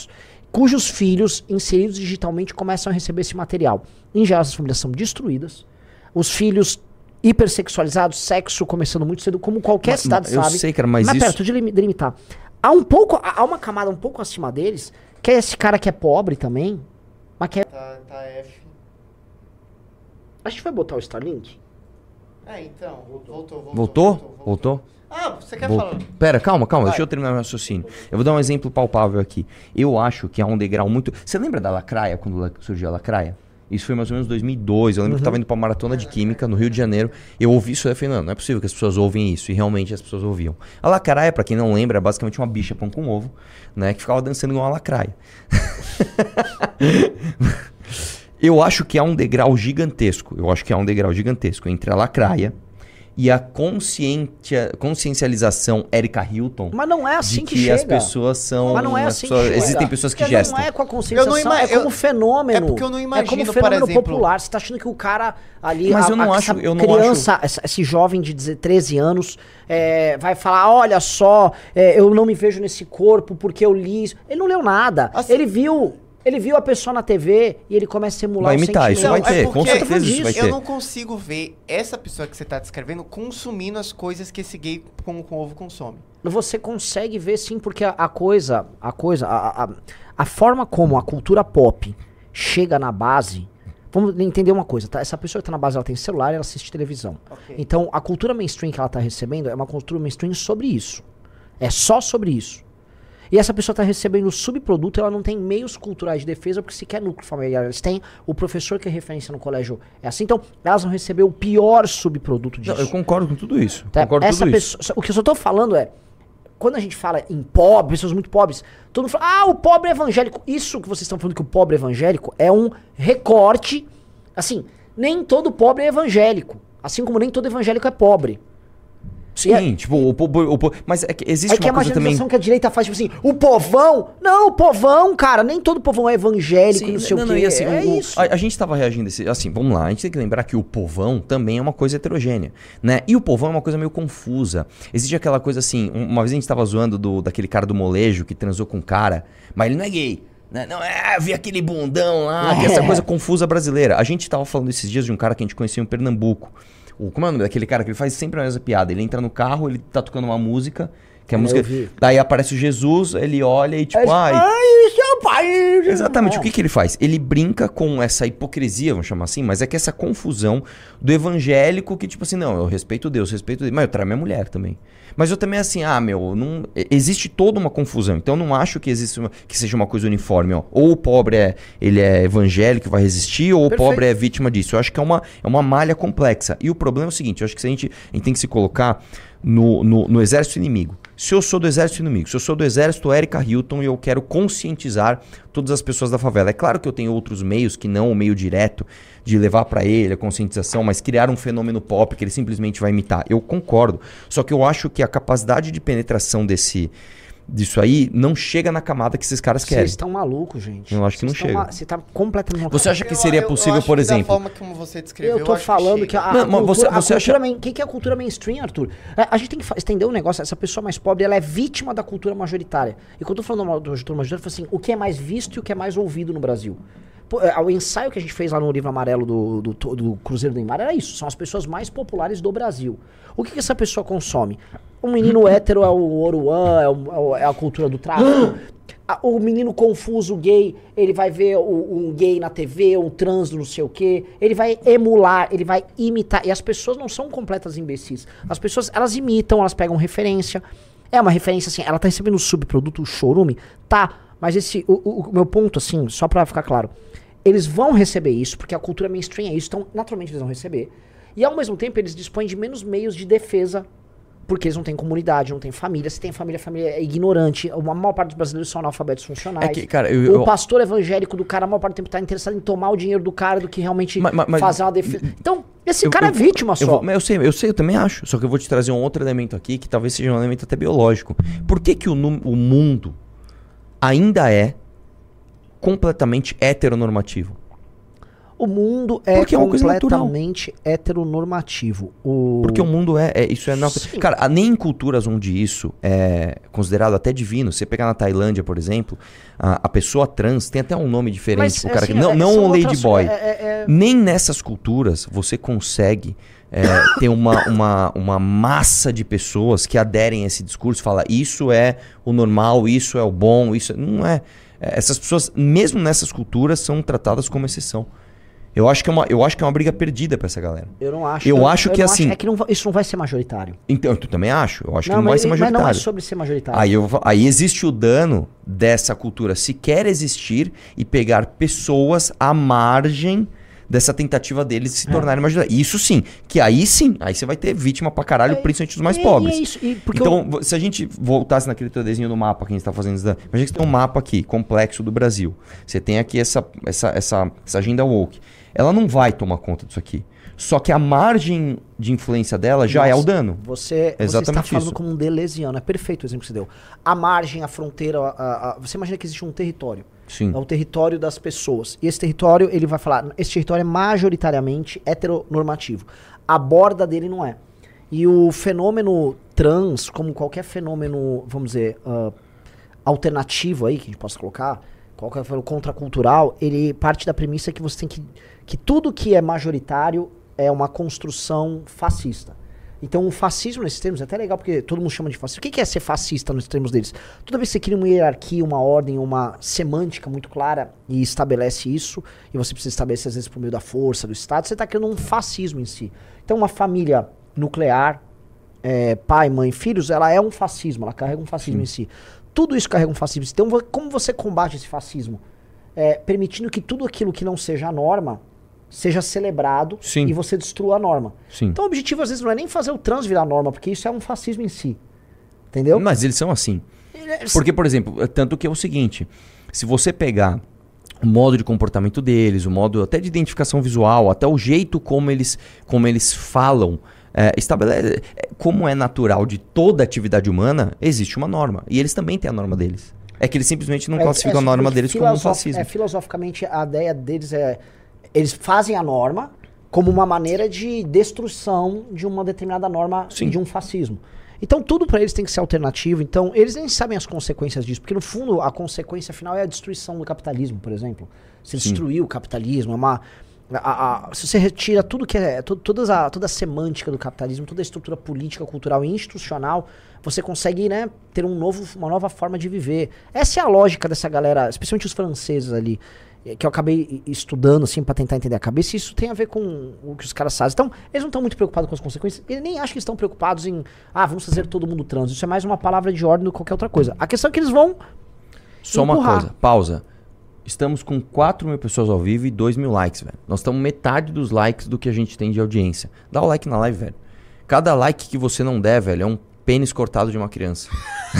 cujos filhos, inseridos digitalmente, começam a receber esse material. Em geral, essas famílias são destruídas. Os filhos hipersexualizados, sexo começando muito cedo, como qualquer Mas- cidade mas eu sabe. sei, cara, mas mas isso- pera, deixa eu delim- delimitar. Há um pouco, há uma camada um pouco acima deles, que é esse cara que é pobre também, mas que é... Tá, tá F. A gente vai botar o Starlink? É, então. Voltou, voltou. Voltou? Voltou? Ah, você quer Vol- falar? Pera, calma, calma, Vai. deixa eu terminar meu raciocínio. Eu vou dar um exemplo palpável aqui. Eu acho que há um degrau muito. Você lembra da lacraia, quando la- surgiu a lacraia? Isso foi mais ou menos dois mil e dois. Eu lembro que eu tava indo pra maratona de química no Rio de Janeiro. Eu ouvi isso e eu falei, não, não é possível que as pessoas ouvem isso. E realmente as pessoas ouviam. A lacraia, pra quem não lembra, é basicamente uma bicha pão com ovo, né? Que ficava dançando igual uma lacraia. Eu acho que há um degrau gigantesco. Eu acho que há um degrau gigantesco entre a lacraia e a conscientia, consciencialização Erika Hilton. Mas não é assim de que, que chega. as pessoas são. Mas não é as assim pessoas- que chega. Existem pessoas que Porque gestam. não é com a consciência, Eu não ima- é como eu- fenômeno. é porque eu não É imagino, como por fenômeno exemplo- popular. Você tá achando que o cara ali, Mas a, eu não a- acho- essa eu não criança, essa- esse jovem de deze- treze anos, é, vai falar, olha só, é, eu não me vejo nesse corpo porque eu li isso. Ele não leu nada. Assim- ele viu... Ele viu a pessoa na T V e ele começa a emular Vai o imitar, isso sentimento. vai ter, é com porque certeza isso vai eu ter. não consigo ver essa pessoa que você tá descrevendo consumindo as coisas que esse gay com, com ovo consome. Você consegue ver sim, porque a, a coisa, a coisa, a, a, a forma como a cultura pop chega na base. Vamos entender uma coisa, tá? Essa pessoa que tá na base, ela tem celular e ela assiste televisão. Ok. Então, a cultura mainstream que ela tá recebendo é uma cultura mainstream sobre isso. É só sobre isso. E essa pessoa está recebendo o subproduto, ela não tem meios culturais de defesa, porque sequer núcleo familiar eles têm. O professor que é referência no colégio é assim. Então, elas vão receber o pior subproduto disso. Não, eu concordo com tudo isso. Tá? Concordo com Essa tudo isso. pessoa, o que eu só tô falando é, quando a gente fala em pobre, pessoas muito pobres, todo mundo fala, ah, o pobre evangélico. Isso que vocês estão falando que o pobre evangélico é um recorte. Assim, nem todo pobre é evangélico. Assim como nem todo evangélico é pobre. Sim, é- tipo, o, po- o, po- mas é que existe É que é uma uma coisa também. generalização que a direita faz, tipo assim, o povão. Não, o povão, cara, nem todo povão é evangélico, Sim, não sei não, o não, quê. e assim, é o- o- isso. A, a gente tava reagindo esse, assim, vamos lá, a gente tem que lembrar que o povão também é uma coisa heterogênea, né? E o povão é uma coisa meio confusa. Existe aquela coisa assim, um- uma vez a gente tava zoando do, daquele cara do molejo que transou com um cara, mas ele não é gay. Né? Não, é, vi aquele bundão lá, que é essa coisa confusa brasileira. A gente tava falando esses dias de um cara que a gente conhecia em Pernambuco. O, como é o nome daquele cara que ele faz sempre a mesma piada? Ele entra no carro, ele tá tocando uma música, que é a Eu música. vi. Daí aparece o Jesus, ele olha e tipo, ai. Ai, seu pai! Exatamente, o que, que ele faz? Ele brinca com essa hipocrisia, vamos chamar assim, mas é que essa confusão do evangélico que, tipo assim, não, eu respeito Deus, respeito Deus, mas eu traio minha mulher também. Mas eu também, assim, ah, meu, não, existe toda uma confusão, então eu não acho que existe uma, que seja uma coisa uniforme, ó. Ou o pobre é, ele é evangélico e vai resistir, ou Perfeito. o pobre é vítima disso. Eu acho que é uma, é uma malha complexa. E o problema é o seguinte, eu acho que se a gente, a gente tem que se colocar no, no, no exército inimigo. Se eu sou do exército inimigo, se eu sou do exército Erika Hilton e eu quero conscientizar todas as pessoas da favela. É claro que eu tenho outros meios que não o meio direto de levar pra ele a conscientização, mas criar um fenômeno pop que ele simplesmente vai imitar. Eu concordo. Só que eu acho que a capacidade de penetração desse disso aí não chega na camada que esses caras querem. Vocês estão malucos, gente. Eu acho que Vocês não estão chega. ma- Você tá completamente maluco. Você acha que Eu- seria eu- possível, eu acho por que exemplo? Da forma como você descreveu, Eu tô acho que falando que, chega. a, a Não, mas cultura, você- a você cultura acha- main- o que que é a cultura mainstream, Arthur? A, a gente tem que fa- entender um negócio, essa pessoa mais pobre, ela é vítima da cultura majoritária. E quando eu tô falando da cultura majoritária, eu falo assim, o que é mais visto e o que é mais ouvido no Brasil. Pô, é, o ensaio que a gente fez lá no livro amarelo do, do, do Cruzeiro do Neymar era isso, são as pessoas mais populares do Brasil. O que que essa pessoa consome? Um menino hétero é o Oruan, é, o- é o- é a cultura do tráfico. A- O menino confuso gay, ele vai ver o- um gay na T V, um trans não sei o quê. Ele vai emular, ele vai imitar. E as pessoas não são completas imbecis. As pessoas, elas imitam, elas pegam referência. É uma referência assim, ela tá recebendo o subproduto, o chorume? Tá, mas esse, o, o- o meu ponto assim, só pra ficar claro. Eles vão receber isso, porque a cultura mainstream é isso, então naturalmente eles vão receber. E ao mesmo tempo eles dispõem de menos meios de defesa, porque eles não têm comunidade, não têm família. Se tem família, a família é ignorante. A maior parte dos brasileiros são analfabetos funcionais. É que, cara, eu- o eu- pastor evangélico do cara, a maior parte do tempo tá interessado em tomar o dinheiro do cara do que realmente Mas- mas- mas- fazer uma defesa. Então, esse Eu- cara eu- é vítima Eu, só. vou- mas eu sei, eu sei, eu também acho. Só que eu vou te trazer um outro elemento aqui que talvez seja um elemento até biológico. Por que, que o, nu- o mundo ainda é completamente heteronormativo? O mundo é Porque é uma coisa natural. completamente heteronormativo. O... Porque o mundo é, é isso é natural. Sim. Cara, nem em culturas onde isso é considerado até divino. Você pegar na Tailândia, por exemplo, a, a pessoa trans tem até um nome diferente Mas, pro cara assim, que não, é- não são um outras- ladyboy. é- é- é- Nem nessas culturas você consegue é, ter uma, uma, uma massa de pessoas que aderem a esse discurso, fala isso é o normal, isso é o bom, isso não é. É, essas pessoas, mesmo nessas culturas, são tratadas como exceção. Eu acho que é uma, eu acho que é uma briga perdida pra essa galera. Eu não acho. Eu acho que não assim- é que não va- isso não vai ser majoritário. Então, tu também acho? Eu acho que Não, não vai mas, ser mas majoritário. não é sobre ser majoritário. Aí, eu, va- aí existe o dano dessa cultura sequer existir e pegar pessoas à margem dessa tentativa deles de se É. tornarem majoritários. Isso sim, que aí sim, aí você vai ter vítima pra caralho, principalmente os mais E- pobres. e é isso, e porque Então, eu- vo- se a gente voltasse naquele teu desenho do mapa que a gente tá fazendo, isso da- imagina que você tem um mapa aqui, complexo do Brasil. Você tem aqui essa, essa, essa, essa agenda woke. Ela não vai tomar conta disso aqui. Só que a margem de influência dela já é o Nossa, dano. Você, você está Exatamente falando isso. como um deleuziano. É perfeito o exemplo que você deu. A margem, a fronteira, a- a- você imagina que existe um território. Sim. É o território das pessoas. E esse território, ele vai falar, esse território é majoritariamente heteronormativo. A borda dele não é. E o fenômeno trans, como qualquer fenômeno, vamos dizer, ah, alternativo aí, que a gente possa colocar, qualquer fenômeno contracultural, ele parte da premissa que você tem que... que tudo que é majoritário é uma construção fascista. Então o fascismo nesses termos é até legal, porque todo mundo chama de fascismo. O que que é ser fascista nos termos deles? Toda vez que você cria uma hierarquia, uma ordem, uma semântica muito clara e estabelece isso, e você precisa estabelecer às vezes por meio da força, do Estado, você está criando um fascismo em si. Então uma família nuclear, é, pai, mãe, filhos, ela é um fascismo, ela carrega um fascismo em si. Tudo isso carrega um fascismo. Então vo- como você combate esse fascismo? É, permitindo que tudo aquilo que não seja a norma seja celebrado Sim. e você destrua a norma. Sim. Então o objetivo às vezes não é nem fazer o trans virar norma, porque isso é um fascismo em si. Entendeu? Mas eles são assim. Ele é- Porque, por exemplo, é tanto que é o seguinte, se você pegar o modo de comportamento deles, o modo até de identificação visual, até o jeito como eles, como eles falam, é, estabelece, é, como é natural de toda atividade humana, existe uma norma. E eles também têm a norma deles. É que eles simplesmente não é- classificam é a norma porque deles como um filosof- fascismo. É, filosoficamente, a ideia deles é... Eles fazem a norma como uma maneira de destruição de uma determinada norma Sim. e de um fascismo. Então tudo pra eles tem que ser alternativo. Então eles nem sabem as consequências disso, porque no fundo a consequência final é a destruição do capitalismo, por exemplo. Você Sim. destruir o capitalismo, é uma... a- a- se você retira tudo que é to- todas a, toda a semântica do capitalismo, toda a estrutura política, cultural e institucional, você consegue, né, ter um novo, uma nova forma de viver. Essa é a lógica dessa galera, especialmente os franceses ali, eh, que eu acabei i- estudando assim para tentar entender a cabeça. E isso tem a ver com o que os caras fazem. Então, eles não estão muito preocupados com as consequências. Eles nem acham que estão preocupados em, ah, vamos fazer todo mundo trans. Isso é mais uma palavra de ordem do que qualquer outra coisa. A questão é que eles vão Só uma empurrar. coisa, pausa. Estamos com quatro mil pessoas ao vivo e dois mil likes, velho. Nós estamos metade dos likes do que a gente tem de audiência. Dá o like na live, velho. Cada like que você não der, velho, é um pênis cortado de uma criança.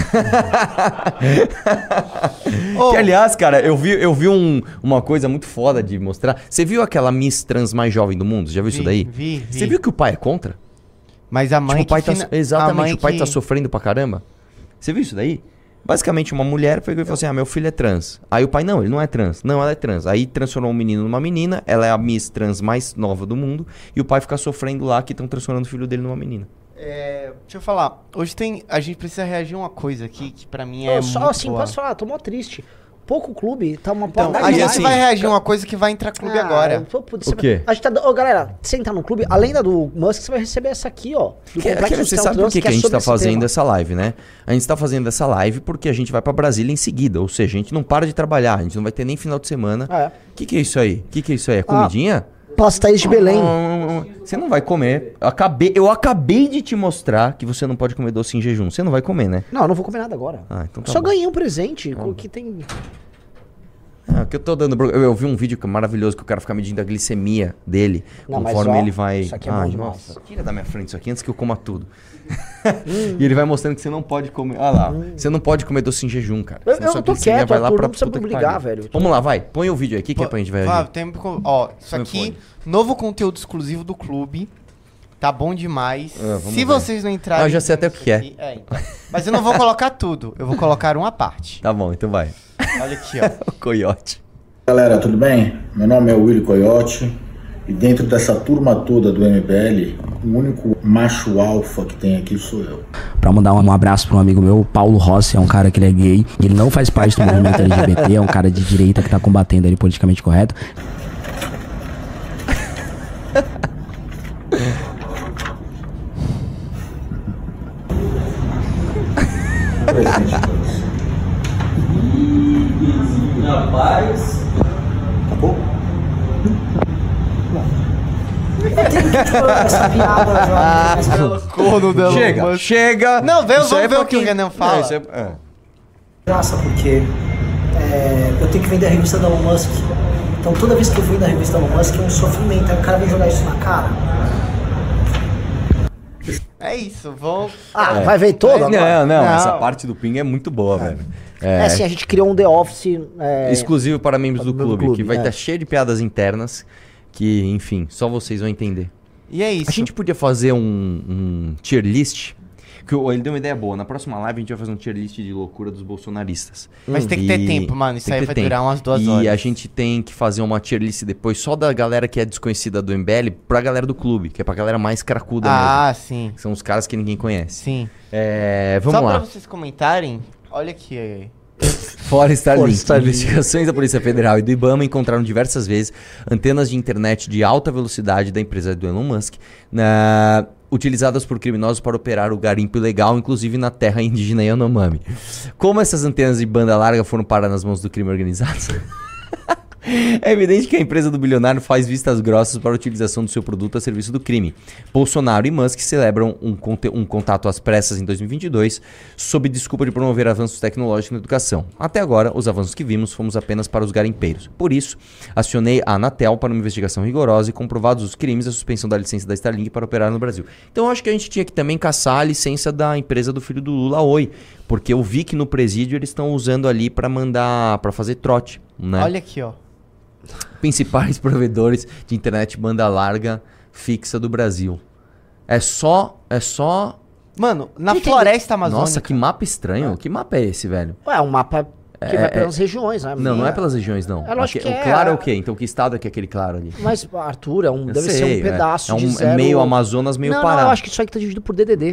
Ô, Que, aliás, cara, eu vi, eu vi um- uma coisa muito foda de mostrar. Você viu aquela Miss Trans mais jovem do mundo? Você já viu isso vi, daí? Vi, vi. Você viu que o pai é contra? Mas a mãe Tipo, o pai que tá, fina- exatamente, a mãe o pai que... tá sofrendo pra caramba. Você viu isso daí? Basicamente, uma mulher foi e falou assim: ah, meu filho é trans. Aí o pai, não, ele não é trans. Não, ela é trans. Aí transformou um menino numa menina, ela é a Miss Trans mais nova do mundo, e o pai fica sofrendo lá que estão transformando o filho dele numa menina. É, deixa eu falar. Hoje tem... A gente precisa reagir a uma coisa aqui que pra mim é Ô, só muito assim, boa. posso falar, tô mó triste. Pouco clube, tá uma Então, porra a e gente assim, vai reagir a uma coisa que vai entrar clube Ah, agora. eu tô- putz, O você- quê? A gente tá, ô, galera, você entrar no clube, além da do Musk, você vai receber essa aqui, ó. Do Que- Complexo que- você Social sabe por Trans, que, que é a gente sobre tá esse fazendo tema. essa live, né? A gente tá fazendo essa live porque a gente vai pra Brasília em seguida. Ou seja, a gente não para de trabalhar, a gente não vai ter nem final de semana. O É. que, que é isso aí? O que, que é isso aí? É comidinha? Pastéis de Belém. Não, você não vai comer. Eu acabei, eu acabei de te mostrar que você não pode comer doce em jejum. Você não vai comer, né? Não, eu não vou comer nada agora. Ah, então tá Só bom. ganhei um presente com- que tem... Ah, que eu tô dando. Eu, eu vi um vídeo que é maravilhoso que o cara fica medindo a glicemia dele Não, mas conforme ó, ele vai. isso aqui é bom Ai, demais. nossa, tira da minha frente isso aqui antes que eu coma tudo. E ele vai mostrando que você não pode comer. Olha lá, você não pode comer doce em jejum, cara. Eu- Senão eu sua tô glicemia quieto, vai lá Arthur, pra não precisa puta que me obrigar, pariu. velho. Vamos lá, vai. Põe o vídeo aí. O que, que é pra gente ver? Flávio, tem... Ó, isso Põe o aqui, fone. novo conteúdo exclusivo do clube. Tá bom demais. Ah, vamos Se ver. vocês não entrarem... Ah, eu já sei até o nisso que que é. aqui- é então. Mas eu não vou colocar tudo. Eu vou colocar uma parte. Tá bom, então vai. Olha aqui, ó. O coiote. Galera, tudo bem? Meu nome é Willy Coyote e dentro dessa turma toda do M B L, o único macho alfa que tem aqui sou eu. Pra mandar um abraço pra um amigo meu, o Paulo Rossi, é um cara que ele é gay, ele não faz parte do movimento L G B T, é um cara de direita que tá combatendo ele politicamente correto. Rapaz. Acabou? Essa piada, Ah, corno dela. Chega, mas- chega. Não, vem, Isso aí vamos ver é o que o pouquinho. Renan fala. É, isso é- é. graça, porque é, eu tenho que vender a revista da Elon Musk. Então toda vez que eu vendo a revista da Elon Musk é um sofrimento. Aí o cara vem jogar isso na cara. É isso, vamos... Ah, vai ver todo agora? Não, não, Não. essa parte do Ping é muito boa, velho. É assim, a gente criou um The Office. É, Exclusivo para membros do do clube, clube, que vai é. estar cheio de piadas internas que, enfim, só vocês vão entender. E é isso. A gente podia fazer um, um tier list, que o- ele deu uma ideia boa. Na próxima live a gente vai fazer um tier list de loucura dos bolsonaristas. Mas tem que ter E- tempo, mano. Isso tem aí que vai ter durar tempo. umas duas e horas. E a gente tem que fazer uma tier list depois só da galera que é desconhecida do M B L pra galera do clube, que é pra galera mais cracuda Ah, sim. mesmo. São os caras que ninguém conhece. Sim. É, vamos Só lá. pra vocês comentarem, olha aqui. aí. Fora Starlink. Fora Starlink. Investigações da Polícia Federal e do IBAMA encontraram diversas vezes antenas de internet de alta velocidade da empresa do Elon Musk, na- utilizadas por criminosos para operar o garimpo ilegal, inclusive na terra indígena Yanomami. Como essas antenas de banda larga foram parar nas mãos do crime organizado? É evidente que a empresa do bilionário faz vistas grossas para a utilização do seu produto a serviço do crime. Bolsonaro e Musk celebram um, conte- um contato às pressas em dois mil e vinte e dois sob desculpa de promover avanços tecnológicos na educação. Até agora, os avanços que vimos fomos apenas para os garimpeiros. Por isso, acionei a Anatel para uma investigação rigorosa e, comprovados os crimes, a suspensão da licença da Starlink para operar no Brasil. Então, eu acho que a gente tinha que também caçar a licença da empresa do filho do Lula, Oi, porque eu vi que no presídio eles estão usando ali para mandar, para fazer trote, né? Olha aqui, ó. Principais provedores de internet banda larga fixa do Brasil. É só, é só... Mano, na Que tem- floresta amazônica... Nossa, que mapa estranho. Que mapa é esse, velho? Ué, é um mapa que É, vai é- pelas regiões, né? Não, não é pelas regiões, não. É lógico Aque- que o é. claro é o quê? Então que estado é que é aquele claro ali? Mas, Arthur, é um, Eu deve sei, ser um é. pedaço É um- de é zero... meio Amazonas, meio não, Pará. Não, eu acho que isso aí que tá dividido por D D D.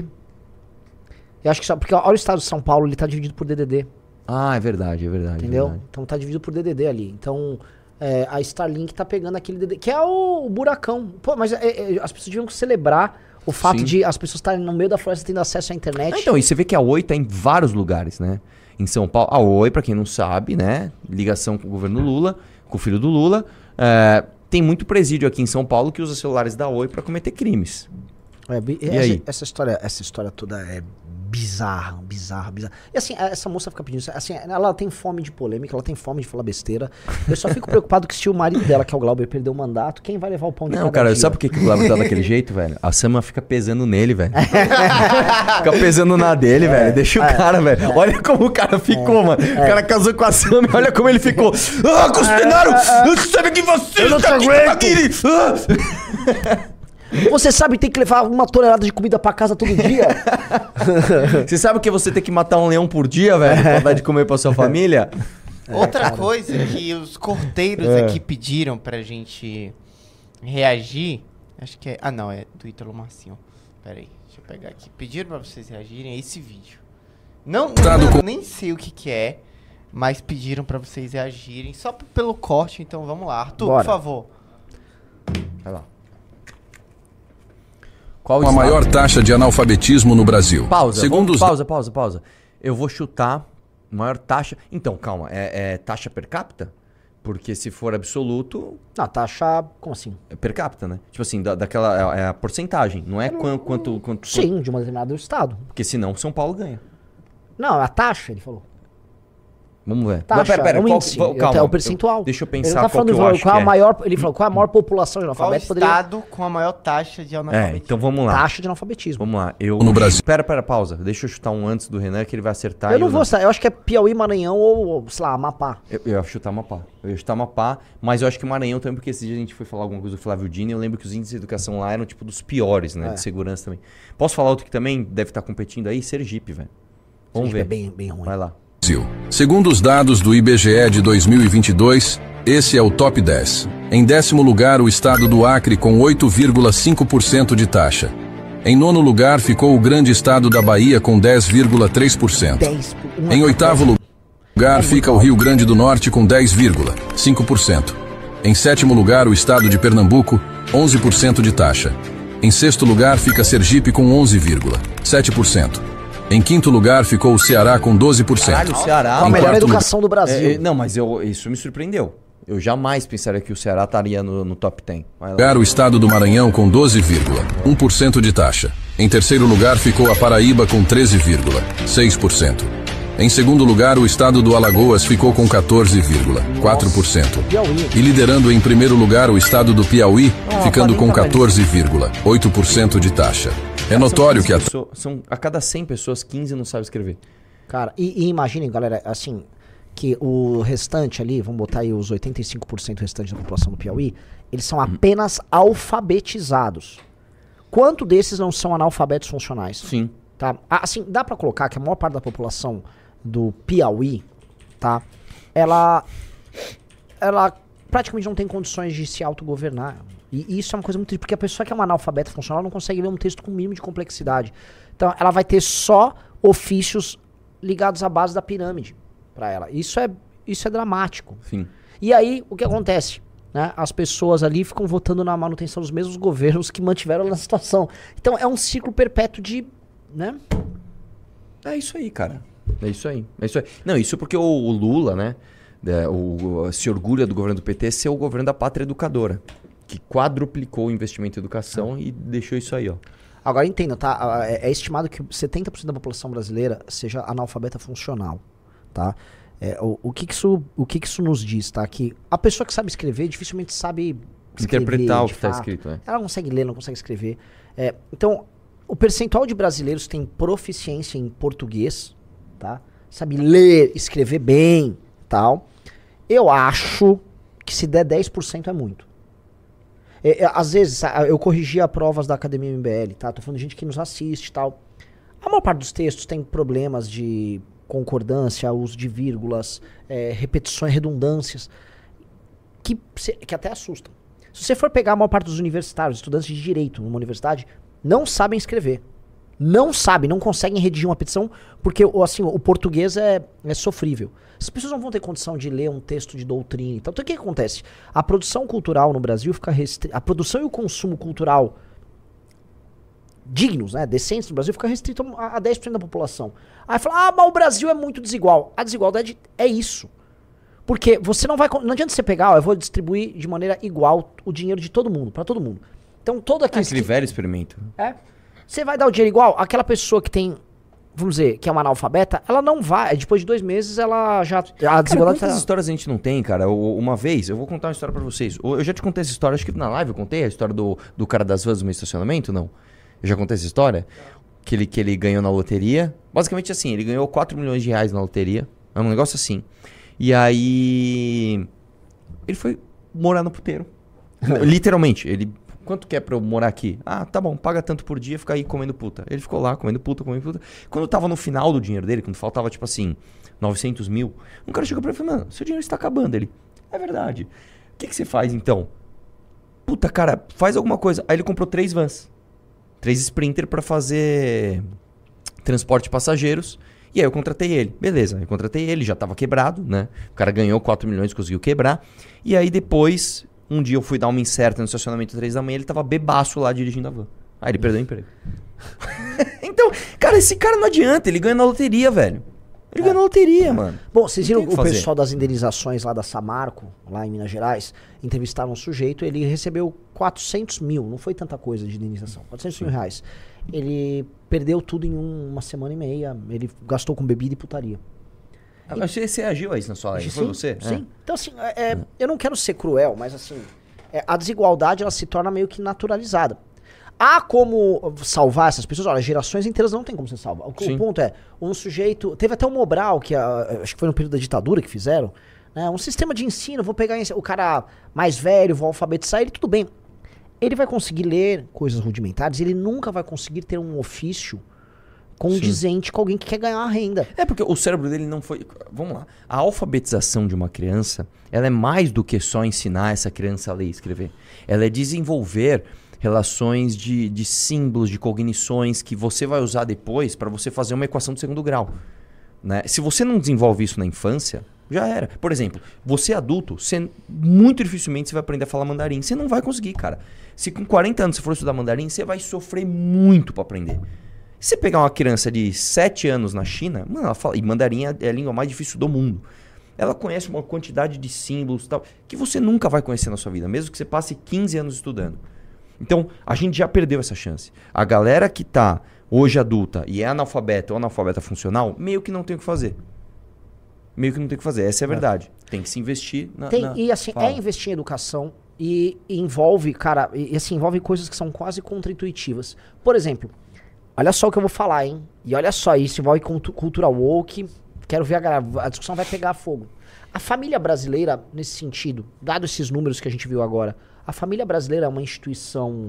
Eu acho que só... Porque olha o estado de São Paulo, ele tá dividido por D D D. Ah, é verdade, é verdade. é Entendeu? verdade. Então tá dividido por D D D ali. Então é, a Starlink tá pegando aquele D D D, que é o, o buracão. Pô, mas é, é, as pessoas deviam celebrar o fato Sim. de as pessoas estarem no meio da floresta tendo acesso à internet. Ah, então, e você vê que a Oi tá em vários lugares, né? Em São Paulo, a Oi, pra quem não sabe, né? Ligação com o governo Lula, com o filho do Lula. É, tem muito presídio aqui em São Paulo que usa celulares da Oi pra cometer crimes. É, bi- E essa, aí? essa história, essa história toda é bizarra, bizarra, bizarra. E assim, essa moça fica pedindo, assim, ela tem fome de polêmica, ela tem fome de falar besteira. Eu só fico preocupado que se o marido dela, que é o Glauber, perdeu o mandato, quem vai levar o pão de Não, cada cara, dia? sabe por que, que o Glauber tá daquele jeito, velho? A Sama fica pesando nele, velho. Fica pesando na dele, velho. Deixa o cara, velho. Olha como o cara ficou, mano. O cara casou com a Sama e olha como ele ficou. Ah, Costenaro! Eu sabe que você Eu não está te aqui, aguento. Taguiri! Ah! Você sabe que tem que levar uma tonelada de comida pra casa todo dia? Você sabe que você tem que matar um leão por dia, velho? Pra dar de comer pra sua família? Outra coisa que os corteiros É. aqui pediram pra gente reagir... Acho que é... Ah, não. É do Ítalo Marcinho. Pera aí. Deixa eu pegar aqui. Pediram pra vocês reagirem a esse vídeo. Não, não eu nem sei o que que é, mas pediram pra vocês reagirem só p- pelo corte. Então vamos lá. Arthur, Bora. por favor. Vai lá. Qual Com a estado? maior taxa de analfabetismo no Brasil. Pausa, Segundo vamos- os pausa, pausa, pausa. Eu vou chutar maior taxa... Então, calma. É, é taxa per capita? Porque se for absoluto, Não, taxa, como assim? é per capita, né? Tipo assim, da, daquela... É, é a porcentagem. Não é quan- quanto... quanto Sim, de um determinado estado. Porque senão São Paulo ganha. Não, a taxa, ele falou. Vamos ver. Taxa, Mas pera, pera, é um qual- índice, qual- até calma, o percentual. eu- deixa eu Ele pensar tá qual falando que eu qual acho é que a é. maior, ele falou qual é a maior população de Qual analfabeto poderia... estado com a maior taxa de É, analfabetismo? então vamos lá. Taxa de analfabetismo. Vamos lá. Eu... No Brasil. Pera, pera, pausa. Deixa eu chutar um antes do Renan que ele vai acertar. eu e não vou, saber, eu acho que é Piauí, Maranhão ou, ou, sei lá, Amapá. Eu, eu ia chutar Amapá. Eu ia chutar Amapá, mas eu acho que Maranhão também, porque esse dia a gente foi falar alguma coisa do Flávio Dino e eu lembro que os índices de educação lá eram tipo dos piores, né? É. De segurança também. Posso falar outro que também deve estar competindo aí? Sergipe, velho. Vamos Sergipe ver. é bem, bem ruim. Vai lá. Brasil. Segundo os dados do I B G E de dois mil e vinte e dois, Esse é o top dez. Em décimo lugar, o estado do Acre com oito vírgula cinco por cento de taxa. Em nono lugar ficou o grande estado da Bahia com dez vírgula três por cento. Em oitavo lugar fica o Rio Grande do Norte com dez vírgula cinco por cento. Em sétimo lugar, o estado de Pernambuco, onze por cento de taxa. Em sexto lugar fica Sergipe com onze vírgula sete por cento. Em quinto lugar ficou o Ceará com doze por cento. Caralho, o Ceará... A Em melhor quarto educação do Brasil. É, é, não, mas eu, isso me surpreendeu. Eu jamais pensaria que o Ceará estaria no, no top dez. Vai lá. Lugar, o estado do Maranhão com doze vírgula um por cento de taxa. Em terceiro lugar ficou a Paraíba com treze vírgula seis por cento. Em segundo lugar, o estado do Alagoas ficou com quatorze vírgula quatro por cento. E liderando em primeiro lugar o estado do Piauí, ficando com quatorze vírgula oito por cento de taxa. É notório que a... Pessoas, são, a cada cem pessoas, quinze não sabem escrever. Cara, e, e imaginem, galera, assim, que o restante ali, vamos botar aí os oitenta e cinco por cento restante da população do Piauí, eles são apenas alfabetizados. Quanto desses não são analfabetos funcionais? Sim. Tá? Assim, dá pra colocar que a maior parte da população do Piauí, tá? Ela, ela praticamente não tem condições de se autogovernar. E isso é uma coisa muito triste, porque a pessoa que é uma analfabeta funcional não consegue ler um texto com o mínimo de complexidade. Então, ela vai ter só ofícios ligados à base da pirâmide pra ela. Isso é, isso é dramático. Sim. E aí, o que acontece? Né? As pessoas ali ficam votando na manutenção dos mesmos governos que mantiveram ela na situação. Então, é um ciclo perpétuo de... né? É isso aí, cara. É isso aí. É isso aí. Não, isso porque o, o Lula, né? É, o, se orgulha do governo do P T ser o governo da pátria educadora. Que quadruplicou o investimento em educação ah. e deixou isso aí, ó. Agora entenda, tá? É, é estimado que setenta por cento da população brasileira seja analfabeta funcional, tá? É, o, o, que que isso, o que que isso nos diz, tá? Que a pessoa que sabe escrever dificilmente sabe escrever, interpretar o que está fato. escrito, né? Ela não consegue ler, não consegue escrever. É, então, o percentual de brasileiros que tem proficiência em português, tá? Sabe ler, escrever bem, tal. Eu acho que se der dez por cento é muito. É, é, às vezes, eu corrigia provas da Academia M B L, tá? Tô falando de gente que nos assiste e tal. A maior parte dos textos tem problemas de concordância, uso de vírgulas, é, repetições, redundâncias, que, que até assustam. Se você for pegar a maior parte dos universitários, estudantes de direito numa universidade, não sabem escrever. Não sabem, não conseguem redigir uma petição, porque assim, o português é, é sofrível. As pessoas não vão ter condição de ler um texto de doutrina. Então, então o que, que acontece? A produção cultural no Brasil fica restrita. A produção e o consumo cultural dignos, né, decentes no Brasil, fica restrito a, a dez por cento da população. Aí fala, ah, mas o Brasil é muito desigual. A desigualdade é isso. Porque você não vai... Não adianta você pegar, ó, eu vou distribuir de maneira igual o dinheiro de todo mundo, para todo mundo. Então, todo aquele... É aquele velho experimento. É. Você vai dar o dinheiro igual? Aquela pessoa que tem, vamos dizer, que é uma analfabeta, ela não vai. Depois de dois meses, ela já... A desigualdade... Cara, quantas tá... histórias a gente não tem, cara? Uma vez, eu vou contar uma história pra vocês. Eu já te contei essa história, acho que na live eu contei a história do, do cara das vans no meu estacionamento, não? Eu já contei essa história? Que ele, que ele ganhou na loteria. Basicamente assim, ele ganhou quatro milhões de reais na loteria. É um negócio assim. E aí... Ele foi morar no puteiro. Literalmente, ele... Quanto que é pra eu morar aqui? Ah, tá bom, paga tanto por dia, fica aí comendo puta. Ele ficou lá comendo puta, comendo puta. Quando tava no final do dinheiro dele, quando faltava tipo assim, novecentos mil, um cara chegou pra ele e falou, mano, seu dinheiro está acabando. Ele, é verdade. O que que você faz então? Puta, cara, faz alguma coisa. Aí ele comprou três vans. Três Sprinter pra fazer transporte de passageiros. E aí eu contratei ele. Beleza, eu contratei ele, já tava quebrado, né? O cara ganhou quatro milhões, conseguiu quebrar. E aí depois... Um dia eu fui dar uma incerta no estacionamento três da manhã, ele tava bebaço lá dirigindo a van. Aí ele perdeu o emprego. Então, cara, esse cara não adianta, ele ganha na loteria, velho. Ele é. ganha na loteria, é. mano. Bom, vocês viram o, o pessoal das indenizações lá da Samarco, lá em Minas Gerais, entrevistaram um sujeito, ele recebeu quatrocentos mil, não foi tanta coisa de indenização, quatrocentos mil reais. Ele perdeu tudo em um, uma semana e meia, ele gastou com bebida e putaria. Ah, você, você agiu a isso na sua live, foi você? Sim. É. Então, assim, é, é, eu não quero ser cruel, mas assim, é, a desigualdade ela se torna meio que naturalizada. Há como salvar essas pessoas? Olha, gerações inteiras não tem como você salvar. O, o ponto é, um sujeito... Teve até o Mobral, que a, acho que foi no período da ditadura que fizeram, né, um sistema de ensino, vou pegar o cara mais velho, vou alfabetizar ele, tudo bem. Ele vai conseguir ler coisas rudimentares, ele nunca vai conseguir ter um ofício condizente Sim. com alguém que quer ganhar uma renda. É porque o cérebro dele não foi... Vamos lá. A alfabetização de uma criança, ela é mais do que só ensinar essa criança a ler e escrever. Ela é desenvolver relações de, de símbolos, de cognições que você vai usar depois para você fazer uma equação de segundo grau. Né? Se você não desenvolve isso na infância, já era. Por exemplo, você adulto, você, muito dificilmente você vai aprender a falar mandarim. Você não vai conseguir, cara. Se com quarenta anos você for estudar mandarim, você vai sofrer muito para aprender. Se você pegar uma criança de sete anos na China, mano, ela fala, e mandarim é a língua mais difícil do mundo. Ela conhece uma quantidade de símbolos e tal, que você nunca vai conhecer na sua vida, mesmo que você passe quinze anos estudando. Então, a gente já perdeu essa chance. A galera que tá hoje adulta e é analfabeta ou analfabeta funcional, meio que não tem o que fazer. Meio que não tem o que fazer, essa é a verdade. É. Tem que se investir na... Tem, na... E assim, Fala. é investir em educação e, e envolve, cara, e, e assim, envolve coisas que são quase contra-intuitivas. Por exemplo, olha só o que eu vou falar, hein? E olha só, isso envolve cultura woke, quero ver a, a discussão vai pegar fogo. A família brasileira, nesse sentido, dado esses números que a gente viu agora, a família brasileira é uma instituição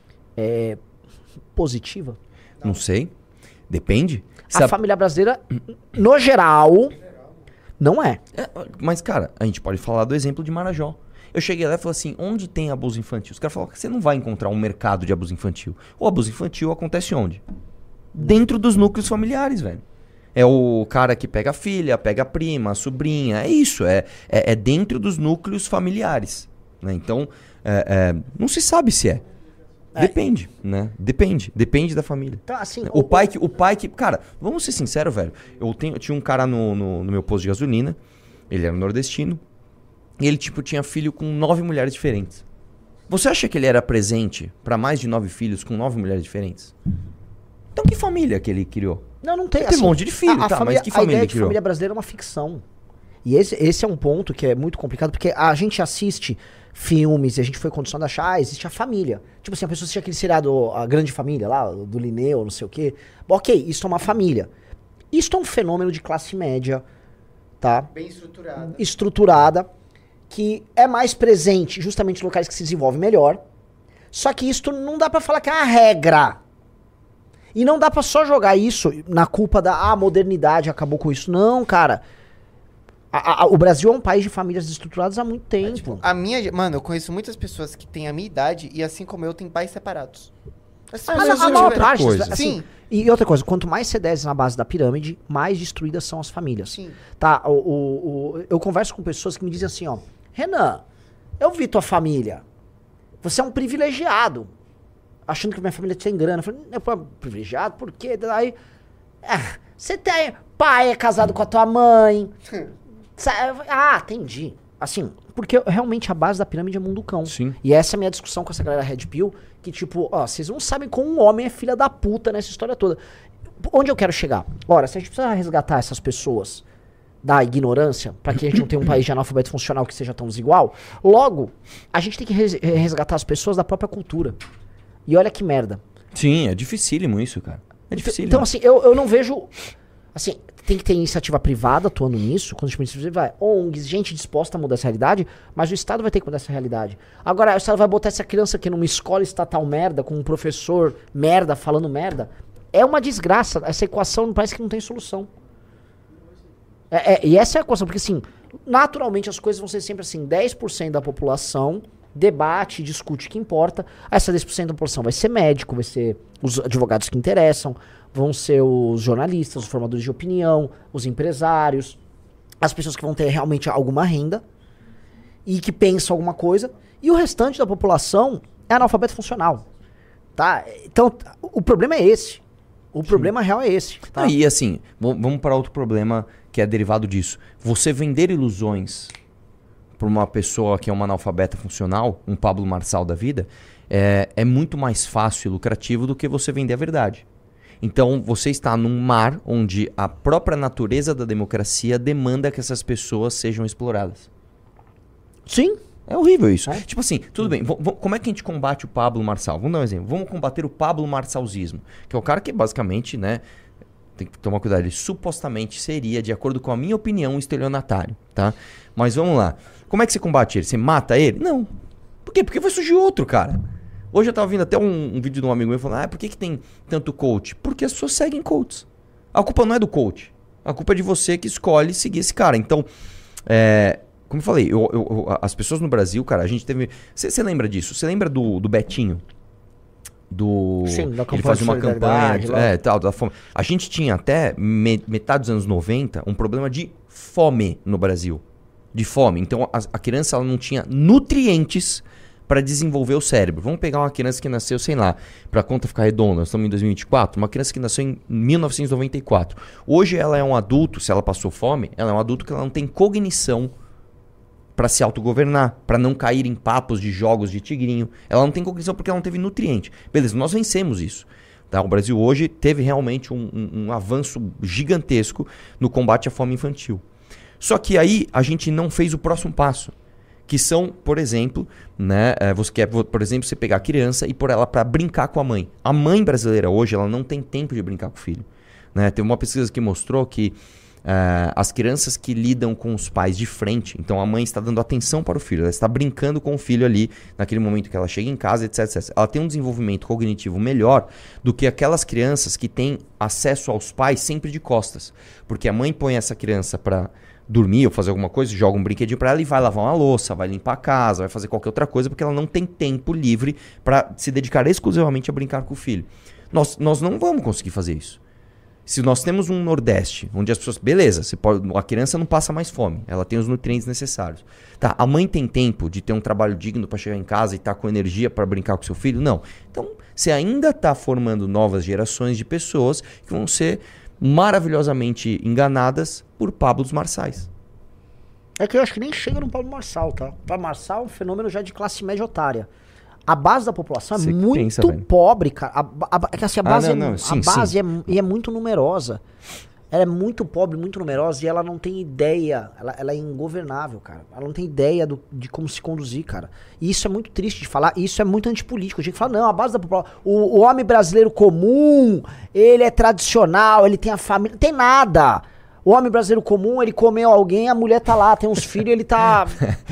é, positiva? Não sei. Depende. A Sabe... família brasileira, no geral, não é. é. Mas, cara, a gente pode falar do exemplo de Marajó. Eu cheguei lá e falei assim, onde tem abuso infantil? Os caras falaram que você não vai encontrar um mercado de abuso infantil. O abuso infantil acontece onde? Dentro dos núcleos familiares, velho. É o cara que pega a filha, pega a prima, a sobrinha. É isso, é, é, é dentro dos núcleos familiares. Né? Então, é, é, não se sabe se é. Depende, é. né? Depende. Depende da família. Então, assim, o, o, pai que, o pai que... Cara, vamos ser sinceros, velho. Eu, tenho, eu tinha um cara no, no, no meu posto de gasolina. Ele era nordestino. E ele, tipo, tinha filho com nove mulheres diferentes. Você acha que ele era presente pra mais de nove filhos com nove mulheres diferentes? Então, que família que ele criou? Não, não tem. Ele assim, tem um monte de filho, a, a tá? Família, mas que família ele criou? A ideia de família brasileira é uma ficção. E esse, esse é um ponto que é muito complicado, porque a gente assiste filmes e a gente foi condicionado a achar, ah, existe a família. Tipo assim, a pessoa assistia aquele seriado, A Grande Família lá, do Linneu, não sei o quê. Ok, isso é uma família. Isso é um fenômeno de classe média, tá? Bem estruturada. Estruturada, que é mais presente justamente em locais que se desenvolvem melhor. Só que isso não dá pra falar que é a regra. E não dá pra só jogar isso na culpa da ah, modernidade acabou com isso. Não, cara. A, a, o Brasil é um país de famílias estruturadas há muito tempo. É, tipo, a minha... Mano, eu conheço muitas pessoas que têm a minha idade e, assim como eu, têm pais separados. Assim, ah, a, a maior parte, coisa. Assim, Sim. E outra coisa, quanto mais você desce na base da pirâmide, mais destruídas são as famílias. Sim. Tá, o, o, o, eu converso com pessoas que me dizem assim, ó, Renan, eu vi tua família. Você é um privilegiado. Achando que minha família tem grana. Eu falei, eu falo, privilegiado? Por quê? Daí, ah, você tem pai, é casado com a tua mãe. Ah, entendi. Assim, porque realmente a base da pirâmide é mundo cão. Sim. E essa é a minha discussão com essa galera Red Pill, que tipo, ó, vocês não sabem como um homem é filha da puta nessa história toda. Onde eu quero chegar? Ora, se a gente precisa resgatar essas pessoas da ignorância, pra que a gente não tenha um país de analfabeto funcional que seja tão desigual, logo, a gente tem que res resgatar as pessoas da própria cultura. E olha que merda. Sim, é dificílimo isso, cara. É dificílimo. Então, assim, eu, eu não vejo... Assim, tem que ter iniciativa privada atuando nisso. Quando a gente vai, O N Gs, gente disposta a mudar essa realidade, mas o Estado vai ter que mudar essa realidade. Agora, o Estado vai botar essa criança aqui numa escola estatal merda, com um professor merda, falando merda. É uma desgraça. Essa equação parece que não tem solução. É, é, e essa é a equação, porque assim, naturalmente as coisas vão ser sempre assim, dez por cento da população debate, discute o que importa. Essa dez por cento da população vai ser médico, vai ser os advogados que interessam, vão ser os jornalistas, os formadores de opinião, os empresários, as pessoas que vão ter realmente alguma renda e que pensam alguma coisa, e o restante da população é analfabeto funcional, tá? Então, o problema é esse. O Sim. problema real é esse. Tá? Ah, e assim, vamos para outro problema que é derivado disso. Você vender ilusões para uma pessoa que é uma analfabeta funcional, um Pablo Marçal da vida, é, é muito mais fácil e lucrativo do que você vender a verdade. Então, você está num mar onde a própria natureza da democracia demanda que essas pessoas sejam exploradas. Sim. É horrível isso. É? Tipo assim, tudo bem, como é que a gente combate o Pablo Marçal? Vamos dar um exemplo. Vamos combater o Pablo Marçalzismo, que é o cara que basicamente, né, tem que tomar cuidado, ele supostamente seria, de acordo com a minha opinião, um estelionatário, tá? Mas vamos lá. Como é que você combate ele? Você mata ele? Não. Por quê? Porque vai surgir outro, cara. Hoje eu tava vendo até um, um vídeo de um amigo meu falando, ah, por que que tem tanto coach? Porque as pessoas seguem coaches. A culpa não é do coach. A culpa é de você que escolhe seguir esse cara. Então, é, como eu falei, eu, eu, eu, as pessoas no Brasil, cara, a gente teve... Você lembra disso? Você lembra do, do Betinho? Do... Sim, da Ele fazia uma campanha, lá. é, tal, da fome. A gente tinha até me, metade dos anos noventa um problema de fome no Brasil. De fome. Então a, a criança ela não tinha nutrientes para desenvolver o cérebro. Vamos pegar uma criança que nasceu, sei lá, para a conta ficar redonda, nós estamos em dois mil e vinte e quatro, uma criança que nasceu em mil novecentos e noventa e quatro. Hoje ela é um adulto, se ela passou fome, ela é um adulto que ela não tem cognição para se autogovernar, para não cair em papos de jogos de tigrinho. Ela não tem cognição porque ela não teve nutriente. Beleza, nós vencemos isso. Tá? O Brasil hoje teve realmente um, um, um avanço gigantesco no combate à fome infantil. Só que aí a gente não fez o próximo passo, que são, por exemplo, né, você quer, por exemplo, você pegar a criança e pôr ela para brincar com a mãe. A mãe brasileira hoje ela não tem tempo de brincar com o filho. Né? Teve uma pesquisa que mostrou que Uh, as crianças que lidam com os pais de frente, então a mãe está dando atenção para o filho, ela está brincando com o filho ali, naquele momento que ela chega em casa, etc, etcétera. Ela tem um desenvolvimento cognitivo melhor do que aquelas crianças que têm acesso aos pais sempre de costas. Porque a mãe põe essa criança para dormir ou fazer alguma coisa, joga um brinquedinho para ela e vai lavar uma louça, vai limpar a casa, vai fazer qualquer outra coisa, porque ela não tem tempo livre para se dedicar exclusivamente a brincar com o filho. Nós, nós não vamos conseguir fazer isso. Se nós temos um Nordeste, onde as pessoas... Beleza, você pode, a criança não passa mais fome. Ela tem os nutrientes necessários. Tá, a mãe tem tempo de ter um trabalho digno para chegar em casa e estar tá com energia para brincar com seu filho? Não. Então, você ainda está formando novas gerações de pessoas que vão ser maravilhosamente enganadas por Pablos Marçais. É que eu acho que nem chega no Pablo Marçal, tá? Pablo Marçal é um fenômeno já de classe média otária. A base da população é muito pensa, pobre, cara. A, a, é que assim, a base, ah, não, não. Sim, a base é, é muito numerosa. Ela é muito pobre, muito numerosa e ela não tem ideia. Ela, ela é ingovernável, cara. Ela não tem ideia do, de como se conduzir, cara. E isso é muito triste de falar. E isso é muito antipolítico. A gente fala, não, a base da população... O, o homem brasileiro comum, ele é tradicional, ele tem a família... Não tem nada. O homem brasileiro comum, ele comeu alguém, a mulher tá lá, tem uns filhos, ele tá...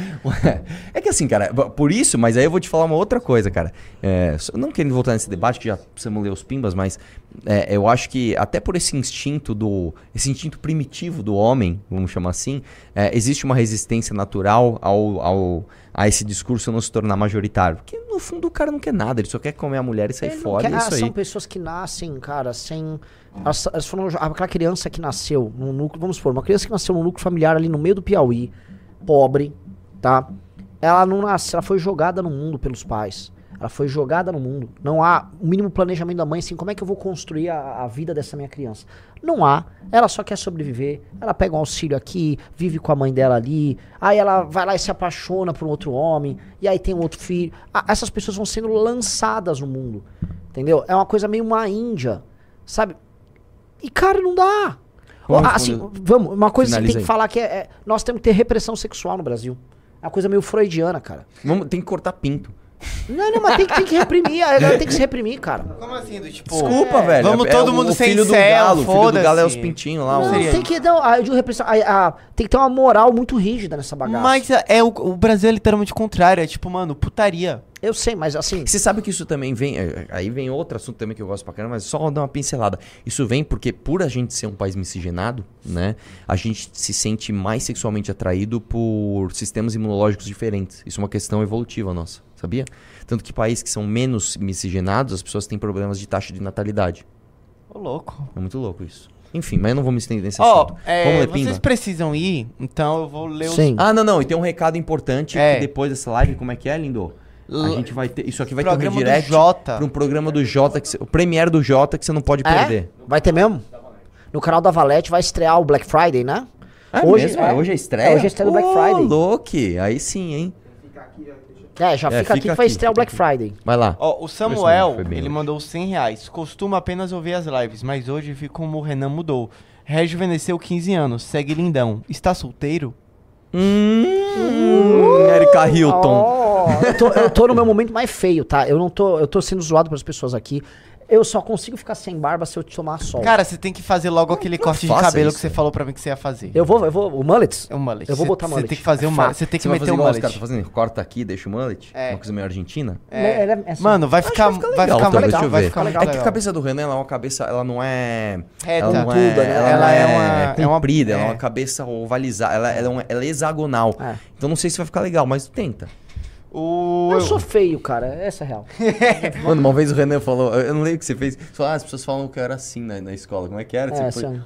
É que assim, cara, por isso, mas aí eu vou te falar uma outra coisa, cara. É, não querendo voltar nesse debate, que já precisamos ler os pimbas, mas é, eu acho que até por esse instinto do... Esse instinto primitivo do homem, vamos chamar assim, é, existe uma resistência natural ao, ao, a esse discurso não se tornar majoritário. Porque no fundo o cara não quer nada, ele só quer comer a mulher e sair fora, quer, é isso aí. São pessoas que nascem, cara, sem... Elas, elas foram, aquela criança que nasceu no núcleo, vamos supor, uma criança que nasceu no núcleo familiar ali no meio do Piauí, pobre, tá? Ela não nasce, ela foi jogada no mundo pelos pais. Ela foi jogada no mundo. Não há o mínimo planejamento da mãe, assim, como é que eu vou construir a, a vida dessa minha criança? Não há. Ela só quer sobreviver. Ela pega um auxílio aqui, vive com a mãe dela ali, aí ela vai lá e se apaixona por um outro homem, e aí tem um outro filho. Ah, essas pessoas vão sendo lançadas no mundo, entendeu? É uma coisa meio uma Índia, sabe? E, cara, não dá. Vamos, assim, vamos, uma coisa que você tem que falar que é, é... Nós temos que ter repressão sexual no Brasil. É uma coisa meio freudiana, cara. Vamos, tem que cortar pinto. Não, não, mas tem, tem que reprimir. A galera tem que se reprimir, cara. Como assim? Do, tipo, Desculpa, é, velho. Vamos é, todo é mundo o sem filho do céu, galo. O filho do galo é os pintinhos lá. Não, o... tem que dar... A, a, repressão, a, a, tem que ter uma moral muito rígida nessa bagaça. Mas é, o, o Brasil é literalmente o contrário. É tipo, mano, putaria. Eu sei, mas assim... Você sabe que isso também vem... Aí vem outro assunto também que eu gosto pra caramba, mas só dar uma pincelada. Isso vem porque, por a gente ser um país miscigenado, né? A gente se sente mais sexualmente atraído por sistemas imunológicos diferentes. Isso é uma questão evolutiva nossa, sabia? Tanto que países que são menos miscigenados, as pessoas têm problemas de taxa de natalidade. Ô, louco. É muito louco isso. Enfim, mas eu não vou me estender nesse Ó, assunto. é, Vamos ler vocês pimba? precisam ir, então eu vou ler os... Sim. Ah, não, não. E tem um recado importante É. que depois dessa live, como é que é, lindo? A gente vai ter... Isso aqui vai ter um Programa do redirect Jota. para um programa do Jota, que cê, o Premiere do Jota, que você não pode perder. É? Vai ter mesmo? No canal da Valete vai estrear o Black Friday, né? É hoje, mesmo? é. Hoje é estreia? É, hoje é a estreia do Black Friday. Ô, louco. Aí sim, hein? É, já É, fica, aqui fica que vai aqui, estrear o fica Black Friday. Vai lá. Ó, o Samuel, Foi bem ele hoje. mandou cem reais. Costumo apenas ouvir as lives, mas hoje vi como o Renan mudou. Rejuvenesceu quinze anos, segue lindão. Está solteiro? Hum, Erika Hilton. Oh, eu, tô, eu tô no meu momento mais feio, tá? Eu não tô, eu tô sendo zoado pelas pessoas aqui. Eu só consigo ficar sem barba se eu tomar sol. Cara, você tem que fazer logo aquele corte de faça cabelo isso, que você velho. falou pra mim que você ia fazer. Eu vou, eu vou, o mullet? É um mullet. Eu vou Cê- botar Você mullet. tem que fazer É um mullet. fato. Você tem que Você vai meter fazer um igual os mullet. caras estão fazendo, corta aqui, deixa o mullet, É. uma coisa meio argentina. É. Ele é assim. Mano, vai ficar, Acho que vai legal, ficar talvez, legal, deixa eu vai ver. ficar É muito que a legal. cabeça do Renan, ela é uma cabeça, ela não é... Reta. Ela não Pontuda, é, né? ela, Ela não é é, uma- é uma- comprida, ela é é. uma cabeça ovalizada, ela, ela, é, uma- ela é hexagonal. É. Então não sei se vai ficar legal, mas tenta. O... Eu sou feio, cara. Essa é a real. Mano, uma vez o Renan falou, eu não lembro o que você fez, você falou, ah, as pessoas falam que eu era assim na, na escola, como é que era? É, Você foi- assim,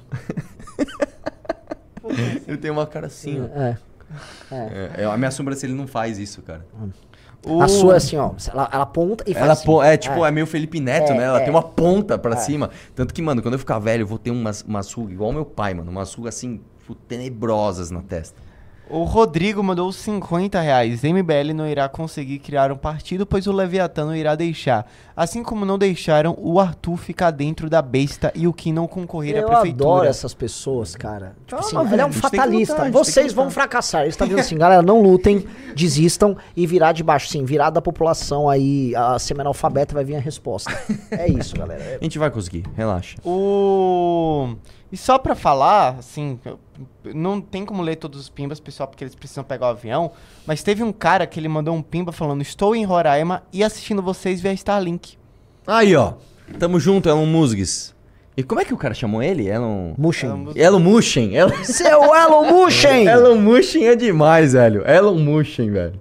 Eu tenho uma cara assim, ó. é. É, é, a minha sobrancelha não faz isso, cara. o... A sua é assim, ó. Ela, ela aponta e faz Ela assim. pô- é tipo, é. meio Felipe Neto, É, né? Ela é. tem uma ponta pra cima. Tanto que, mano, quando eu ficar velho, eu vou ter umas, umas rugas igual meu pai, mano. Umas rugas assim, tipo, tenebrosas na testa. O Rodrigo mandou cinquenta reais. M B L não irá conseguir criar um partido, pois o Leviatã não irá deixar. Assim como não deixaram o Arthur ficar dentro da besta e o Kim não concorrer à Eu prefeitura. adoro essas pessoas, cara. Tipo assim, velho, ele é um a gente tem que fatalista. lutar, a gente tem que Vocês vão lutar. fracassar. Ele está dizendo assim, galera, não lutem, desistam e virar de baixo. Sim, virar da população aí, a semi-analfabeta vai vir a resposta. É isso, galera. É- A gente vai conseguir, relaxa. O... E só pra falar, assim, eu- não tem como ler todos os pimbas, pessoal, porque eles precisam pegar o avião, mas teve um cara que ele mandou um pimba falando, estou em Roraima e assistindo vocês via Starlink. Aí, ó. Tamo junto, Elon Musk. E como é que o cara chamou ele? Elon... Mushem. Elon Mushen. Elon... Seu Elon Mushem! Elon Mushen é demais, velho. Elon Mushen, velho.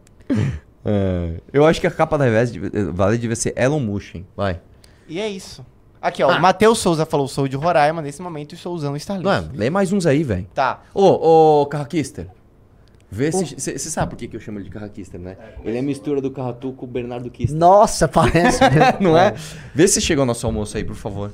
É, eu acho que a capa da revés devia, vale devia ser Elon Mushen. Vai. E é isso. Aqui, ó, o Matheus Souza falou, sou de Roraima, nesse momento estou usando o Starlink. Mano, lê mais uns aí, velho. Tá. Ô, ô, Carraquister. Vê se... Você sabe por que, que eu chamo ele de Carraquister, né? Ele é a mistura do Carratu com o Bernardo Kister. Nossa, parece. Não é? Vê se chegou nosso almoço aí, por favor.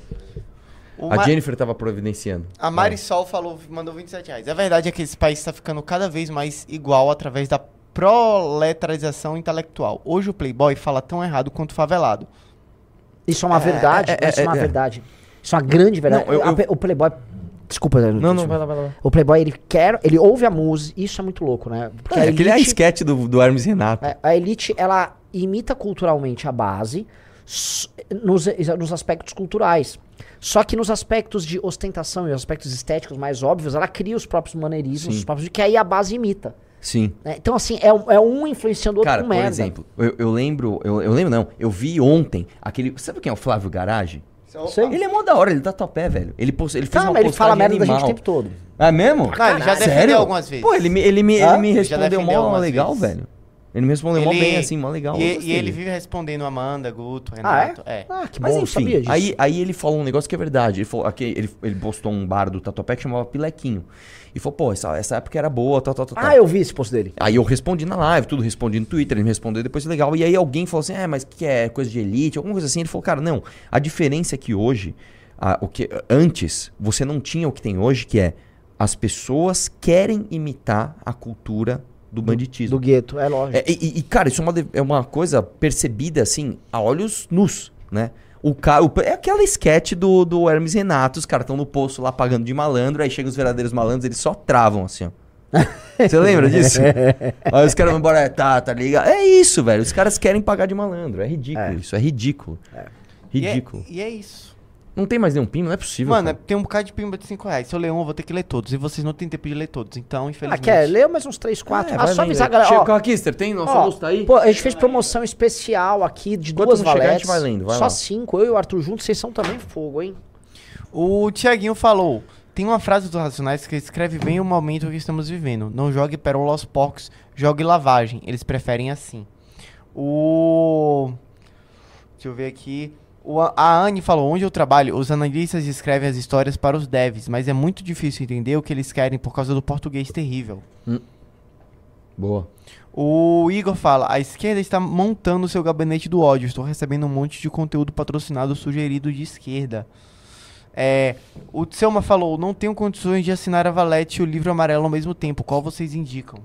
O A Ma- Jennifer tava providenciando. A Marisol falou, mandou vinte e sete reais. A verdade é que esse país está ficando cada vez mais igual através da proletarização intelectual. Hoje o Playboy fala tão errado quanto o favelado. Isso é uma verdade, é, é, isso é uma é, é. verdade. Isso é uma grande verdade. Não, eu- A- eu- O Playboy... Desculpa, Zé, Não, não, desculpa. vai lá, vai lá. O Playboy, ele quer... Ele ouve a música. Isso é muito louco, né? Porque É, a aquele é a elite- sketch do, do Hermes Renato. É, a elite, ela imita culturalmente a base s- nos, nos aspectos culturais. Só que nos aspectos de ostentação e os aspectos estéticos mais óbvios, ela cria os próprios maneirismos, Sim. os próprios, que aí a base imita. Sim. Né? Então, assim, é, um- é um influenciando o outro Cara, com por merda. exemplo, eu, eu lembro... Eu, eu lembro não, eu vi ontem aquele... Sabe quem é o Flávio Garage? Sei. Ele é mó da hora, ele dá topé, velho. Ele, post, ele fez Tá, uma mas ele postagem fala merda da gente animal. o tempo todo. É mesmo? Não, ele já defendeu Sério? algumas vezes. Pô, ele me, ele me, Hã? ele me Ele já respondeu defendeu mó algumas legal, vezes. velho. Ele me respondeu mó bem, assim, mó legal. eu E, gostei e ele dele. vive respondendo Amanda, Guto, Ah, é? Renato. é? Ah, que bom, Mas eu enfim, sabia disso. aí, aí ele falou um negócio que é verdade. Ele, falou, aqui, ele, ele postou um bar do Tatuapé que chamava Pilequinho. E falou, pô, essa, essa época era boa, tal, tal, tal. Ah, tal. eu vi esse post dele. Aí eu respondi na live, tudo, respondi no Twitter, ele me respondeu depois, legal. E aí alguém falou assim, é, mas que é coisa de elite, alguma coisa assim. Ele falou, cara, não, a diferença é que hoje, a, o que, antes, você não tinha o que tem hoje, que é as pessoas querem imitar a cultura do banditismo. Do gueto, é lógico. É, e, e, cara, isso é uma, de- é uma coisa percebida, assim, a olhos nus, né? O cara, o- é aquela sketch do, do Hermes Renato, os caras estão no poço lá pagando de malandro, aí chegam os verdadeiros malandros, eles só travam, assim, ó. Você lembra disso? Aí os caras vão embora, tá, tá ligado? É isso, velho, os caras querem pagar de malandro, é ridículo É. isso, é ridículo. E é- Ridículo. E é, isso. Não tem mais nenhum pimba, não é possível. Mano, é- cara. tem um bocado de pimba de cinco reais. Se eu ler um, eu vou ter que ler todos. E vocês não têm tempo de ler todos. Então, Ah, infelizmente... quer? Leu mais uns três, quatro. É, ah, vai só lendo avisar, aí. galera. Chega, Ó, Carraquister, tem nosso ó, almoço tá aí? Pô, a gente fez promoção especial aqui de Enquanto duas não chegar, a valetes. gente vai lendo, vai Só lá. cinco. Eu e o Arthur juntos, vocês são também fogo, hein? O Tiaguinho falou... Tem uma frase dos Racionais que escreve bem o momento que estamos vivendo. Não jogue pérola aos porcos, jogue lavagem. Eles preferem assim. O... Deixa eu ver aqui... O, a Anne falou, onde eu trabalho, os analistas escrevem as histórias para os devs, mas é muito difícil entender o que eles querem por causa do português terrível. Boa. O Igor fala, a esquerda está montando seu gabinete do ódio, estou recebendo um monte de conteúdo patrocinado sugerido de esquerda. É, o Selma falou, não tenho condições de assinar a Valete e o livro amarelo ao mesmo tempo, qual vocês indicam?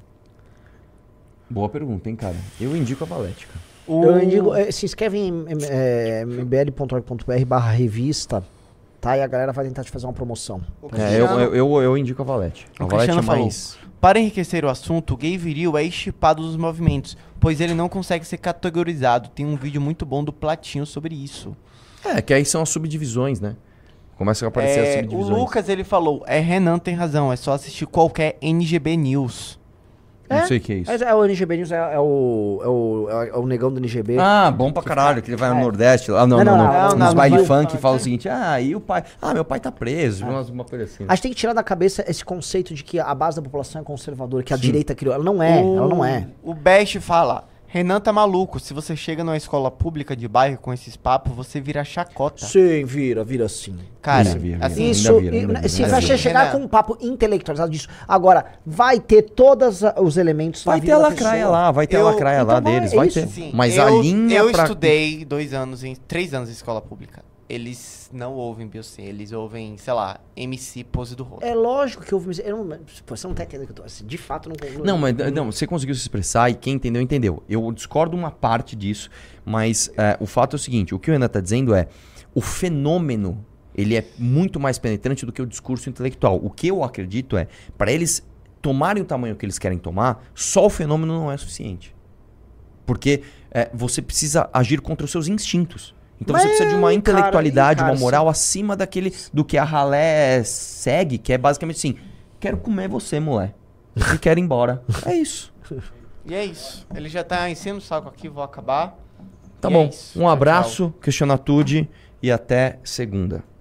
Boa pergunta, hein, cara. Eu indico a Valete, cara. O... Eu indico, eh, se inscreve em eh, m b l ponto org ponto b r barra revista, tá? E a galera vai tentar te fazer uma promoção. o É, eu, Cristiano- eu, eu, eu indico a Valete. A O Valete é Cristiano falou. mais... Para enriquecer o assunto, o gay viril é estipado dos movimentos, pois ele não consegue ser categorizado. Tem um vídeo muito bom do Platinho sobre isso. É, que aí são as subdivisões, né? Começam a aparecer É, as o subdivisões. Lucas, ele falou, é, Renan tem razão, é só assistir qualquer N G B News. Não sei o que é isso. É, é o N G B News, é, é, o, é, o, é o negão do N G B. Ah, bom pra caralho, que ele vai no É. Nordeste lá. Não, Não, não, não, não. não, Nos não, baile não, funk não, fala o não. seguinte: ah, e o pai? Ah, meu pai tá preso. Uma, uma coisa assim. A gente tem que tirar da cabeça esse conceito de que a base da população é conservadora, que a direita criou. Ela não é, o, ela não é. O Best fala, Renan tá maluco, se você chega numa escola pública de bairro com esses papos, você vira chacota. Sim, vira, vira sim. Cara, Vira, vira, vira. assim, Isso, ainda vira, e- ainda vira, se ainda vai vira. chegar Renan. com um papo intelectualizado disso. Agora, vai ter todos os elementos Vai na ter vida a da lacraia pessoa. lá, vai ter a Eu- lacraia então lá vai, deles, é vai isso. ter. Sim, Mas eu, a linha Eu pra... estudei dois anos, em três anos em escola pública. Eles não ouvem Beyoncé, eles ouvem, sei lá, M C Pose do Rosto. É lógico que houve... Eu não, pô, você não tá entendendo o que eu tô... assim, de fato, não... Não, mas não, você conseguiu se expressar e quem entendeu, entendeu. Eu discordo uma parte disso, mas é, o fato é o seguinte, o que o Renan tá dizendo é, o fenômeno, ele é muito mais penetrante do que o discurso intelectual. O que eu acredito é, para eles tomarem o tamanho que eles querem tomar, só o fenômeno não é suficiente. Porque é, você precisa agir contra os seus instintos. Então Mas, você precisa de uma cara, intelectualidade, cara, uma moral acima daquele do que a ralé segue, que é basicamente assim, quero comer você, mulher. E quero ir embora. É isso. E é isso. Ele já tá enchendo o saco aqui, vou acabar. Tá E bom. é isso. Um Tchau, abraço, questionatude e até segunda.